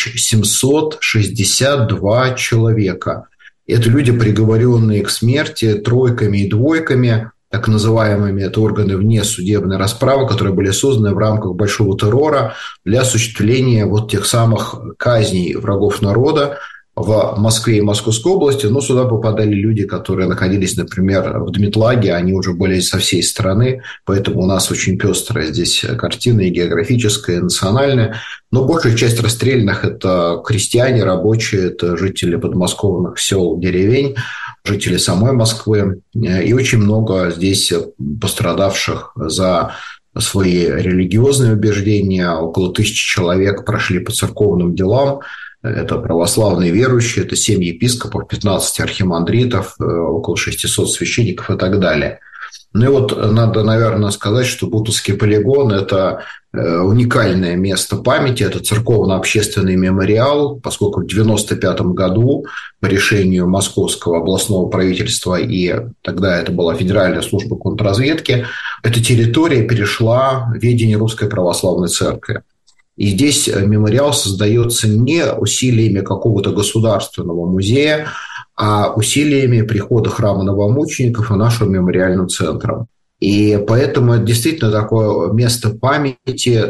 762 человека. Это люди, приговоренные к смерти тройками и двойками, так называемыми, это органы внесудебной расправы, которые были созданы в рамках большого террора для осуществления вот тех самых казней врагов народа в Москве и Московской области. Но сюда попадали люди, которые находились, например, в Дмитлаге, они уже были со всей страны, поэтому у нас очень пестрая здесь картина и географическая, и национальная. Но большая часть расстрелянных – это крестьяне, рабочие, это жители подмосковных сел, деревень, жители самой Москвы. И очень много здесь пострадавших за свои религиозные убеждения. Около 1000 человек прошли по церковным делам. Это православные верующие, это 7 епископов, 15 архимандритов, около 600 священников и так далее. Ну и вот надо, наверное, сказать, что Бутовский полигон – это уникальное место памяти, это церковно-общественный мемориал, поскольку в 1995 году по решению Московского областного правительства, и тогда это была Федеральная служба контрразведки, эта территория перешла в ведение Русской Православной Церкви. И здесь мемориал создается не усилиями какого-то государственного музея, а усилиями прихода храма новомучеников и нашего мемориального центра. И поэтому это действительно такое место памяти,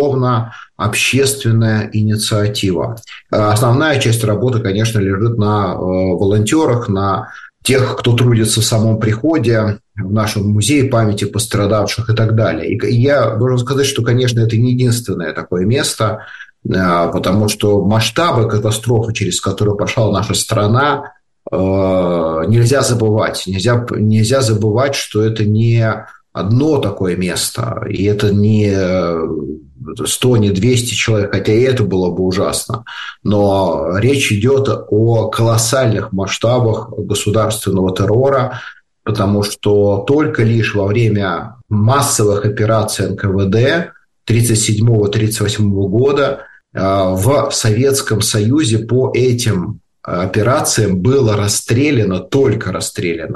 церковно-общественная инициатива. Основная часть работы, конечно, лежит на волонтерах, на тех, кто трудится в самом приходе, в нашем музее памяти пострадавших и так далее. И я должен сказать, что, конечно, это не единственное такое место, потому что масштабы катастрофы, через которую прошла наша страна, нельзя забывать. Нельзя забывать, что это не одно такое место, и это не 100, не 200 человек, хотя и это было бы ужасно. Но речь идет о колоссальных масштабах государственного террора, потому что только лишь во время массовых операций НКВД 1937-1938 года в Советском Союзе по этим операциям было только расстреляно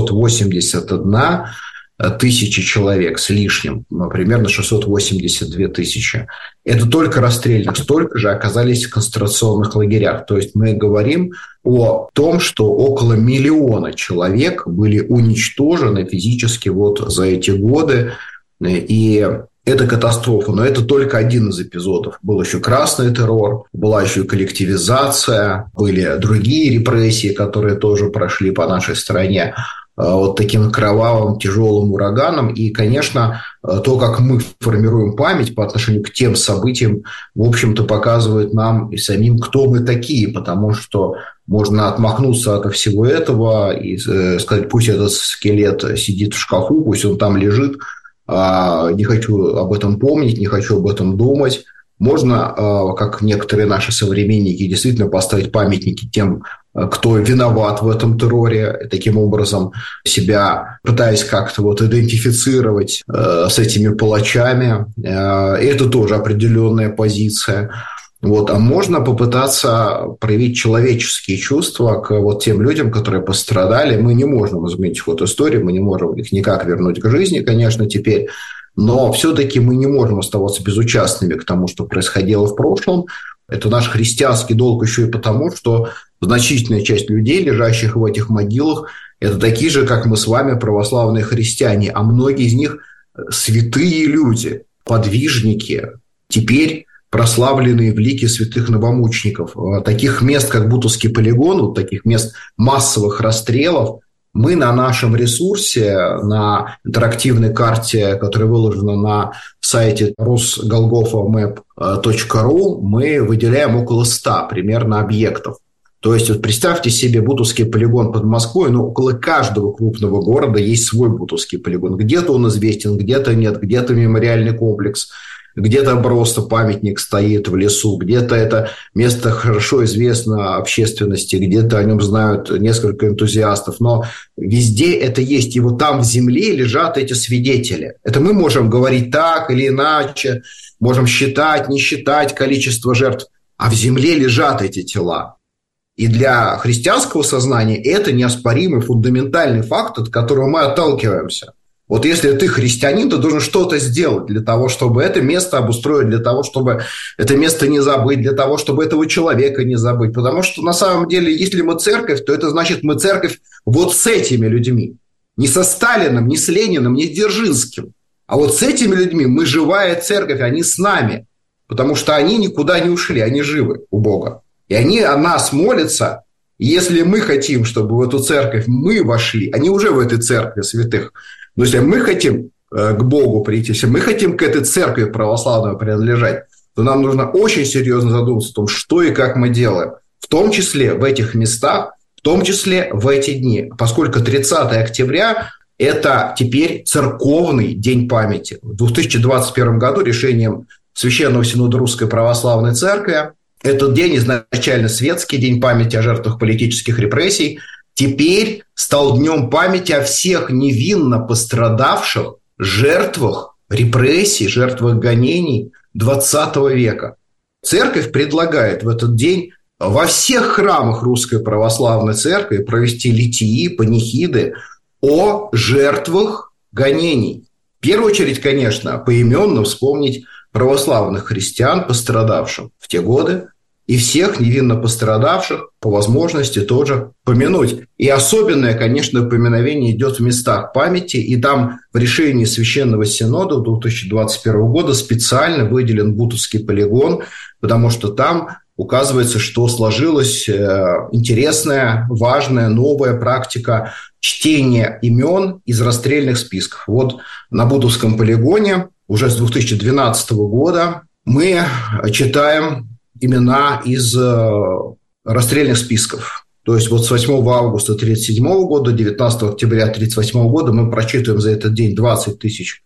681 тысячи человек с лишним, примерно 682 тысячи. Это только расстрелянных, столько же оказались в концентрационных лагерях. То есть мы говорим о том, что около 1 миллиона человек были уничтожены физически вот за эти годы. И это катастрофа, но это только один из эпизодов. Был еще красный террор, была еще коллективизация, были другие репрессии, которые тоже прошли по нашей стране вот таким кровавым, тяжелым ураганом. И, конечно, то, как мы формируем память по отношению к тем событиям, в общем-то, показывает нам и самим, кто мы такие, потому что можно отмахнуться от всего этого и сказать, пусть этот скелет сидит в шкафу, пусть он там лежит, не хочу об этом помнить, не хочу об этом думать. Можно, как некоторые наши современники, действительно поставить памятники тем кто виноват в этом терроре, таким образом себя пытаясь как-то идентифицировать с этими палачами. Это тоже определенная позиция. А можно попытаться проявить человеческие чувства к тем людям, которые пострадали. Мы не можем изменить ход истории, мы не можем их никак вернуть к жизни, конечно, теперь. Но все-таки мы не можем оставаться безучастными к тому, что происходило в прошлом. Это наш христианский долг еще и потому, что значительная часть людей, лежащих в этих могилах, это такие же, как мы с вами, православные христиане. А многие из них святые люди, подвижники, теперь прославленные в лике святых новомучеников. Таких мест, как Бутовский полигон, таких мест массовых расстрелов, мы на нашем ресурсе, на интерактивной карте, которая выложена на сайте rusgolgothamap.ru, мы выделяем около 100 примерно объектов. То есть представьте себе Бутовский полигон под Москвой, около каждого крупного города есть свой Бутовский полигон. Где-то он известен, где-то нет, где-то мемориальный комплекс, где-то просто памятник стоит в лесу, где-то это место хорошо известно общественности, где-то о нем знают несколько энтузиастов, но везде это есть. И там в земле лежат эти свидетели. Это мы можем говорить так или иначе, можем считать, не считать количество жертв, а в земле лежат эти тела. И для христианского сознания это неоспоримый фундаментальный факт, от которого мы отталкиваемся. Если ты христианин, ты должен что-то сделать для того, чтобы это место обустроить, для того, чтобы это место не забыть, для того, чтобы этого человека не забыть. Потому что на самом деле, если мы церковь, то это значит, мы церковь с этими людьми. Не со Сталиным, не с Лениным, не с Дзержинским. А с этими людьми мы живая церковь, они с нами. Потому что они никуда не ушли, они живы у Бога. И они о нас молятся. И если мы хотим, чтобы в эту церковь мы вошли, они уже в этой церкви святых. Но если мы хотим к Богу прийти, если мы хотим к этой церкви православной принадлежать, то нам нужно очень серьезно задуматься о том, что и как мы делаем. В том числе в этих местах, в том числе в эти дни. Поскольку 30 октября – это теперь церковный день памяти. В 2021 году решением Священного Синода Русской Православной Церкви этот день, изначально светский день памяти о жертвах политических репрессий, теперь стал днем памяти о всех невинно пострадавших жертвах репрессий, жертвах гонений XX века. Церковь предлагает в этот день во всех храмах Русской Православной Церкви провести литии, панихиды о жертвах гонений. В первую очередь, конечно, поименно вспомнить православных христиан, пострадавших в те годы, и всех невинно пострадавших по возможности тоже помянуть. И особенное, конечно, поминовение идет в местах памяти, и там в решении Священного Синода 2021 года специально выделен Бутовский полигон, потому что там указывается, что сложилась интересная, важная, новая практика чтения имен из расстрельных списков. На Бутовском полигоне уже с 2012 года мы читаем имена из расстрельных списков. То есть с 8 августа 1937 года, 19 октября 1938 года мы прочитываем за этот день 20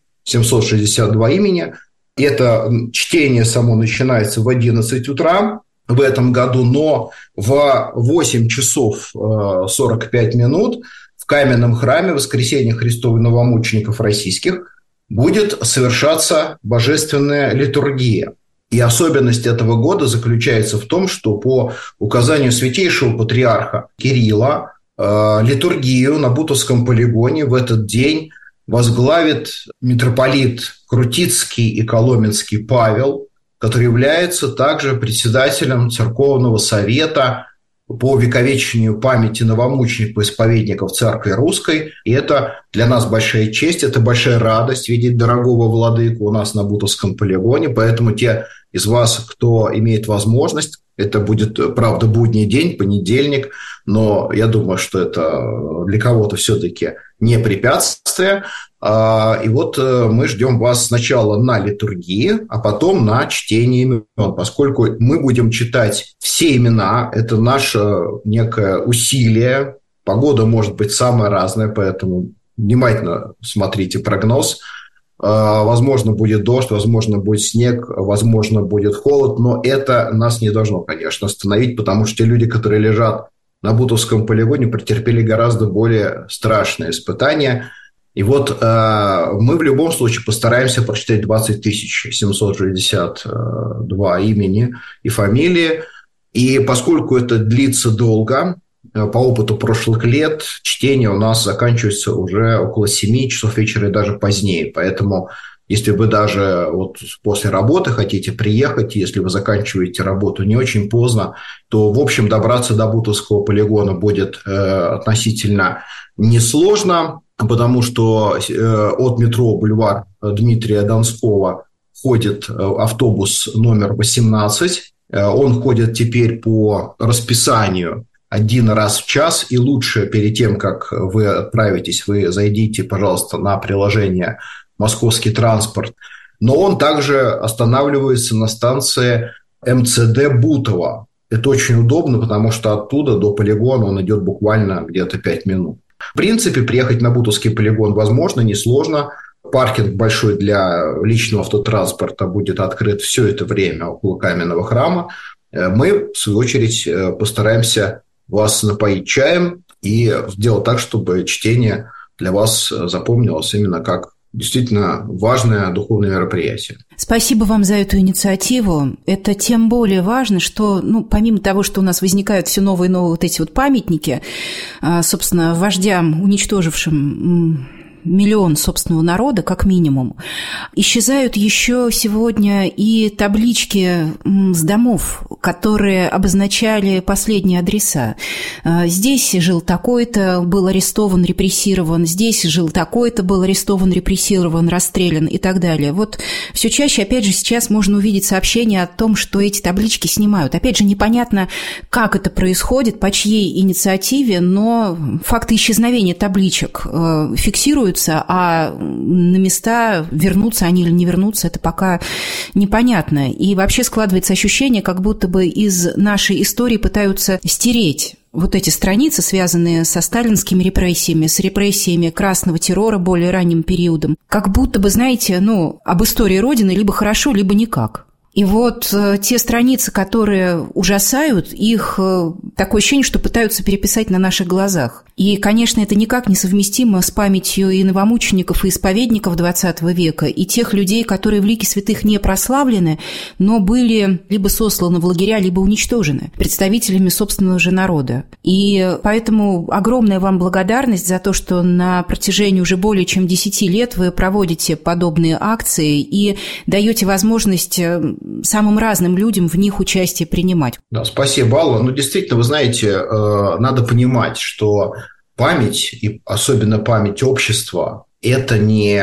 762 имени. Это чтение само начинается в 11 утра в этом году, но в 8 часов 45 минут в каменном храме Воскресения Христова новомучеников российских будет совершаться божественная литургия. И особенность этого года заключается в том, что по указанию святейшего патриарха Кирилла литургию на Бутовском полигоне в этот день возглавит митрополит Крутицкий и Коломенский Павел, который является также председателем Церковного совета по вековечению памяти новомучеников-исповедников Церкви Русской. И это для нас большая честь, это большая радость видеть дорогого владыку у нас на Бутовском полигоне. Поэтому те из вас, кто имеет возможность, это будет, правда, будний день, понедельник, но я думаю, что это для кого-то все-таки не препятствие. И мы ждем вас сначала на литургии, а потом на чтение имен, поскольку мы будем читать все имена, это наше некое усилие. Погода может быть самая разная, поэтому внимательно смотрите прогноз. Возможно, будет дождь, возможно, будет снег, возможно, будет холод, но это нас не должно, конечно, остановить, потому что те люди, которые лежат на Бутовском полигоне претерпели гораздо более страшные испытания. И вот мы в любом случае постараемся прочитать 20 762 имени и фамилии. И поскольку это длится долго, по опыту прошлых лет, чтение у нас заканчивается уже около 7 часов вечера и даже позднее. Поэтому, если вы даже вот после работы хотите приехать, если вы заканчиваете работу не очень поздно, то, в общем, добраться до Бутовского полигона будет относительно несложно, потому что от метро «Бульвар» Дмитрия Донского ходит автобус номер 18. Он ходит теперь по расписанию один раз в час, и лучше перед тем, как вы отправитесь, вы зайдите, пожалуйста, на приложение «Московский транспорт». Но он также останавливается на станции МЦД Бутово. Это очень удобно, потому что оттуда до полигона он идет буквально где-то 5 минут. В принципе, приехать на Бутовский полигон возможно, несложно. Паркинг большой для личного автотранспорта будет открыт все это время около Каменного храма. Мы, в свою очередь, постараемся вас напоить чаем и сделать так, чтобы чтение для вас запомнилось именно как действительно важное духовное мероприятие. Спасибо вам за эту инициативу. Это тем более важно, что, помимо того, что у нас возникают все новые и новые вот эти вот памятники, собственно, вождям, уничтожившим миллион собственного народа, как минимум, исчезают еще сегодня и таблички с домов, которые обозначали последние адреса. Здесь жил такой-то, был арестован, репрессирован, здесь жил такой-то, был арестован, репрессирован, расстрелян и так далее. Вот все чаще, опять же, сейчас можно увидеть сообщения о том, что эти таблички снимают. Опять же, непонятно, как это происходит, по чьей инициативе, но факты исчезновения табличек фиксируются, а на места вернутся они или не вернутся, это пока непонятно. И вообще складывается ощущение, как будто бы из нашей истории пытаются стереть вот эти страницы, связанные со сталинскими репрессиями, с репрессиями красного террора более ранним периодом. Как будто бы, знаете, об истории Родины либо хорошо, либо никак. И вот те страницы, которые ужасают, их такое ощущение, что пытаются переписать на наших глазах. И, конечно, это никак не совместимо с памятью и новомучеников, и исповедников XX века, и тех людей, которые в лике святых не прославлены, но были либо сосланы в лагеря, либо уничтожены представителями собственного же народа. И поэтому огромная вам благодарность за то, что на протяжении уже более чем 10 лет вы проводите подобные акции и даете возможность самым разным людям в них участие принимать. Да, спасибо, Алла. Действительно, вы знаете, надо понимать, что память, и особенно память общества, это не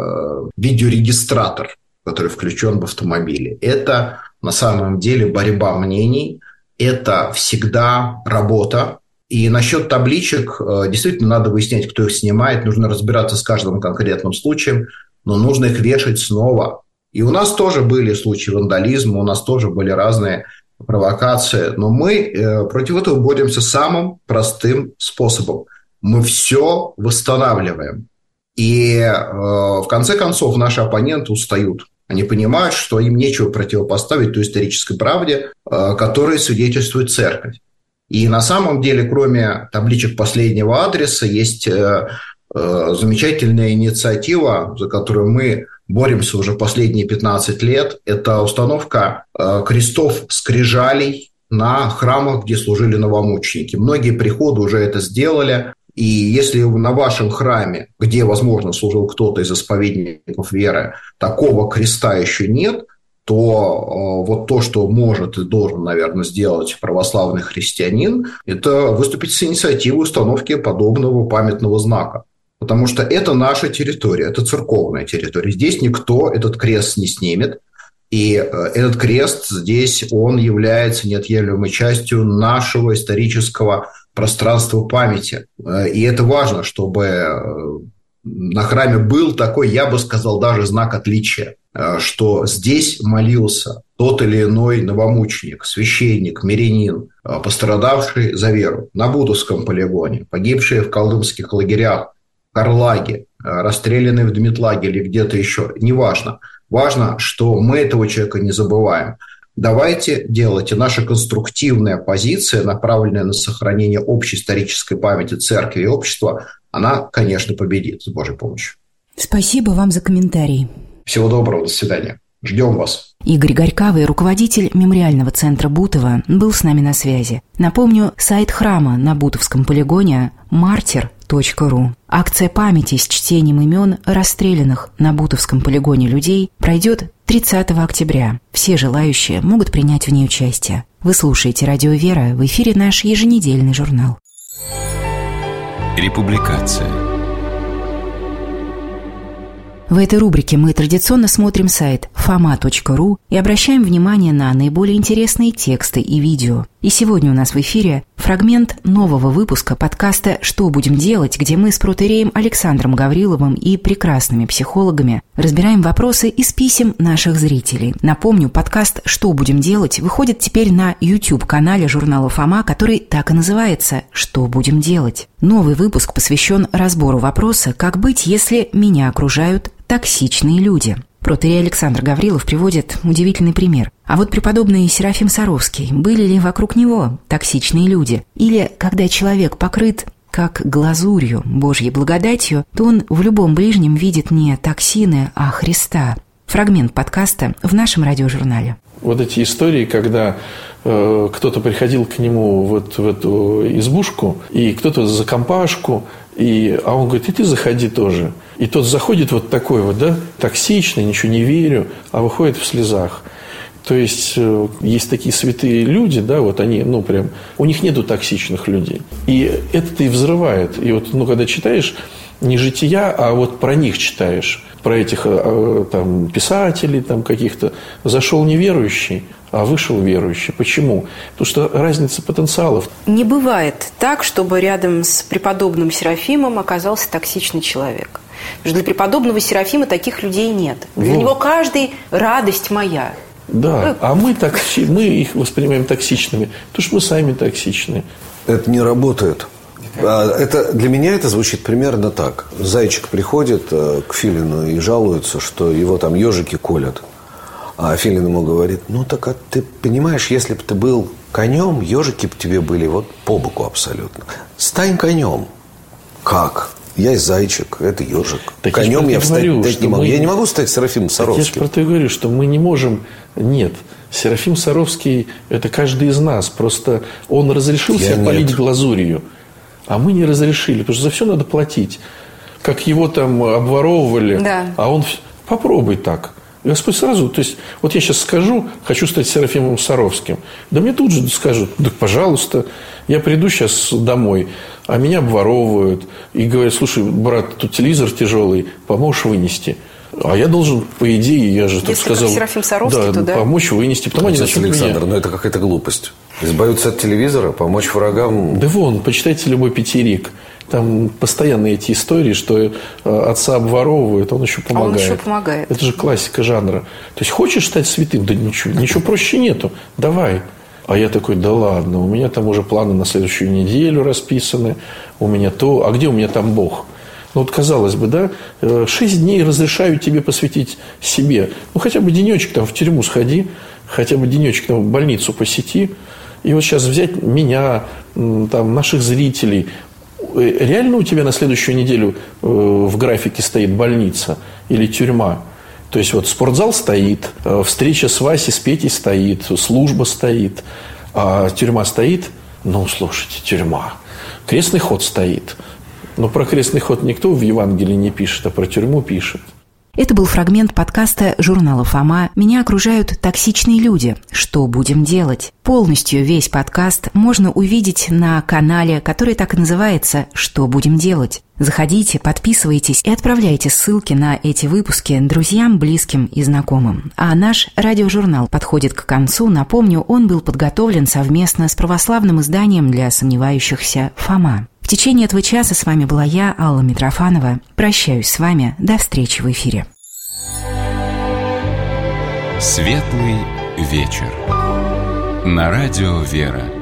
видеорегистратор, который включен в автомобиле. Это на самом деле борьба мнений, это всегда работа. И насчет табличек действительно надо выяснять, кто их снимает, нужно разбираться с каждым конкретным случаем, но нужно их вешать снова. И у нас тоже были случаи вандализма, у нас тоже были разные провокации, но мы против этого боремся самым простым способом. Мы все восстанавливаем. И в конце концов наши оппоненты устают. Они понимают, что им нечего противопоставить той исторической правде, которой свидетельствует церковь. И на самом деле, кроме табличек последнего адреса, есть замечательная инициатива, за которую мы боремся уже последние 15 лет. Это установка крестов-скрижалей на храмах, где служили новомученики. Многие приходы уже это сделали. И если на вашем храме, где, возможно, служил кто-то из исповедников веры, такого креста еще нет, то вот то, что может и должен, наверное, сделать православный христианин, это выступить с инициативой установки подобного памятного знака. Потому что это наша территория, это церковная территория. Здесь никто этот крест не снимет. И этот крест здесь, он является неотъемлемой частью нашего исторического пространства памяти. И это важно, чтобы на храме был такой, я бы сказал, даже знак отличия, что здесь молился тот или иной новомученик, священник, мирянин, пострадавший за веру на Бутовском полигоне, погибшие в колымских лагерях, Карлаге, расстрелянный в Дмитлаге или где-то еще, неважно. Важно, что мы этого человека не забываем. давайте делать. И наша конструктивная позиция, направленная на сохранение общей исторической памяти церкви и общества, она, конечно, победит с Божьей помощью. Спасибо вам за комментарий. Всего доброго, до свидания. Ждем вас. Игорь Горькавый, руководитель мемориального центра Бутово, был с нами на связи. Напомню, сайт храма на Бутовском полигоне martyr.ru. Акция памяти с чтением имен расстрелянных на Бутовском полигоне людей пройдет 30 октября. Все желающие могут принять в ней участие. Вы слушаете «Радио Вера», в эфире наш еженедельный журнал. Републикация. В этой рубрике мы традиционно смотрим сайт fama.ru и обращаем внимание на наиболее интересные тексты и видео. И сегодня у нас в эфире фрагмент нового выпуска подкаста «Что будем делать?», где мы с протоиереем Александром Гавриловым и прекрасными психологами разбираем вопросы из писем наших зрителей. Напомню, подкаст «Что будем делать?» выходит теперь на YouTube-канале журнала «Фома», который так и называется «Что будем делать?». Новый выпуск посвящен разбору вопроса «Как быть, если меня окружают токсичные люди?». Протоиерей Александр Гаврилов приводит удивительный пример. А вот преподобный Серафим Саровский, были ли вокруг него токсичные люди? Или, когда человек покрыт как глазурью Божьей благодатью, то он в любом ближнем видит не токсины, а Христа. Фрагмент подкаста в нашем радиожурнале. Вот эти истории, когда кто-то приходил к нему вот в эту избушку, и кто-то за компашку, а он говорит, и ты заходи тоже. И тот заходит вот такой вот, да, токсичный, ничего не верю, а выходит в слезах. То есть, есть такие святые люди, да, вот они, прям, у них нету токсичных людей. И это-то и взрывает. И вот, когда читаешь не жития, а вот про них читаешь, про этих там писателей там каких-то, зашел неверующий, а вышел верующий. Почему? Потому что разница потенциалов. Не бывает так, чтобы рядом с преподобным Серафимом оказался токсичный человек. Потому что для преподобного Серафима таких людей нет. Для него каждый радость моя. Да, а мы их воспринимаем токсичными, потому что мы сами токсичны. Это не работает. Для меня это звучит примерно так. Зайчик приходит к Филину и жалуется, что его там ежики колят. А Филин ему говорит, так а ты понимаешь, если бы ты был конем, ежики бы тебе были вот по боку абсолютно. Стань конем. Как? Я и зайчик, это ежик. Так конем я встать не могу. Я не могу стать Серафимом Саровским. Я же про то и говорю, что мы не можем... Нет. Серафим Саровский – это каждый из нас. Просто он разрешил себя полить глазурью. А мы не разрешили, потому что за все надо платить. Как его там обворовывали, да. А он... Попробуй так. Господь сразу... То есть, вот я сейчас скажу, хочу стать Серафимом Саровским. Да мне тут же скажут, да пожалуйста, я приду сейчас домой, а меня обворовывают. И говорят, слушай, брат, тут телевизор тяжелый, поможешь вынести? А я должен, по идее, я же так сказал... Если Серафим Саровский, то помочь вынести. Потом они начнут Александр, меня... это какая-то глупость. Избавиться от телевизора, помочь врагам... Да почитайте любой пятерик. Там постоянно эти истории, что отца обворовывают, он еще помогает. Он еще помогает. Это же классика жанра. То есть, хочешь стать святым? Да ничего проще нету. Давай. А я такой, да ладно, у меня там уже планы на следующую неделю расписаны. У меня то. А где у меня там Бог? Казалось бы, да, 6 дней разрешаю тебе посвятить себе. Хотя бы денечек там в тюрьму сходи, хотя бы денечек там в больницу посети. И вот сейчас взять меня, там, наших зрителей. Реально у тебя на следующую неделю в графике стоит больница или тюрьма? То есть, вот спортзал стоит, встреча с Васей, с Петей стоит, служба стоит, а тюрьма стоит? Слушайте, тюрьма. Крестный ход стоит. Но про крестный ход никто в Евангелии не пишет, а про тюрьму пишет. Это был фрагмент подкаста журнала «Фома» «Меня окружают токсичные люди. Что будем делать?». Полностью весь подкаст можно увидеть на канале, который так и называется «Что будем делать?». Заходите, подписывайтесь и отправляйте ссылки на эти выпуски друзьям, близким и знакомым. А наш радиожурнал подходит к концу. Напомню, он был подготовлен совместно с православным изданием для сомневающихся «Фома». В течение этого часа с вами была я, Алла Митрофанова. Прощаюсь с вами. До встречи в эфире. Светлый вечер. На радио «Вера».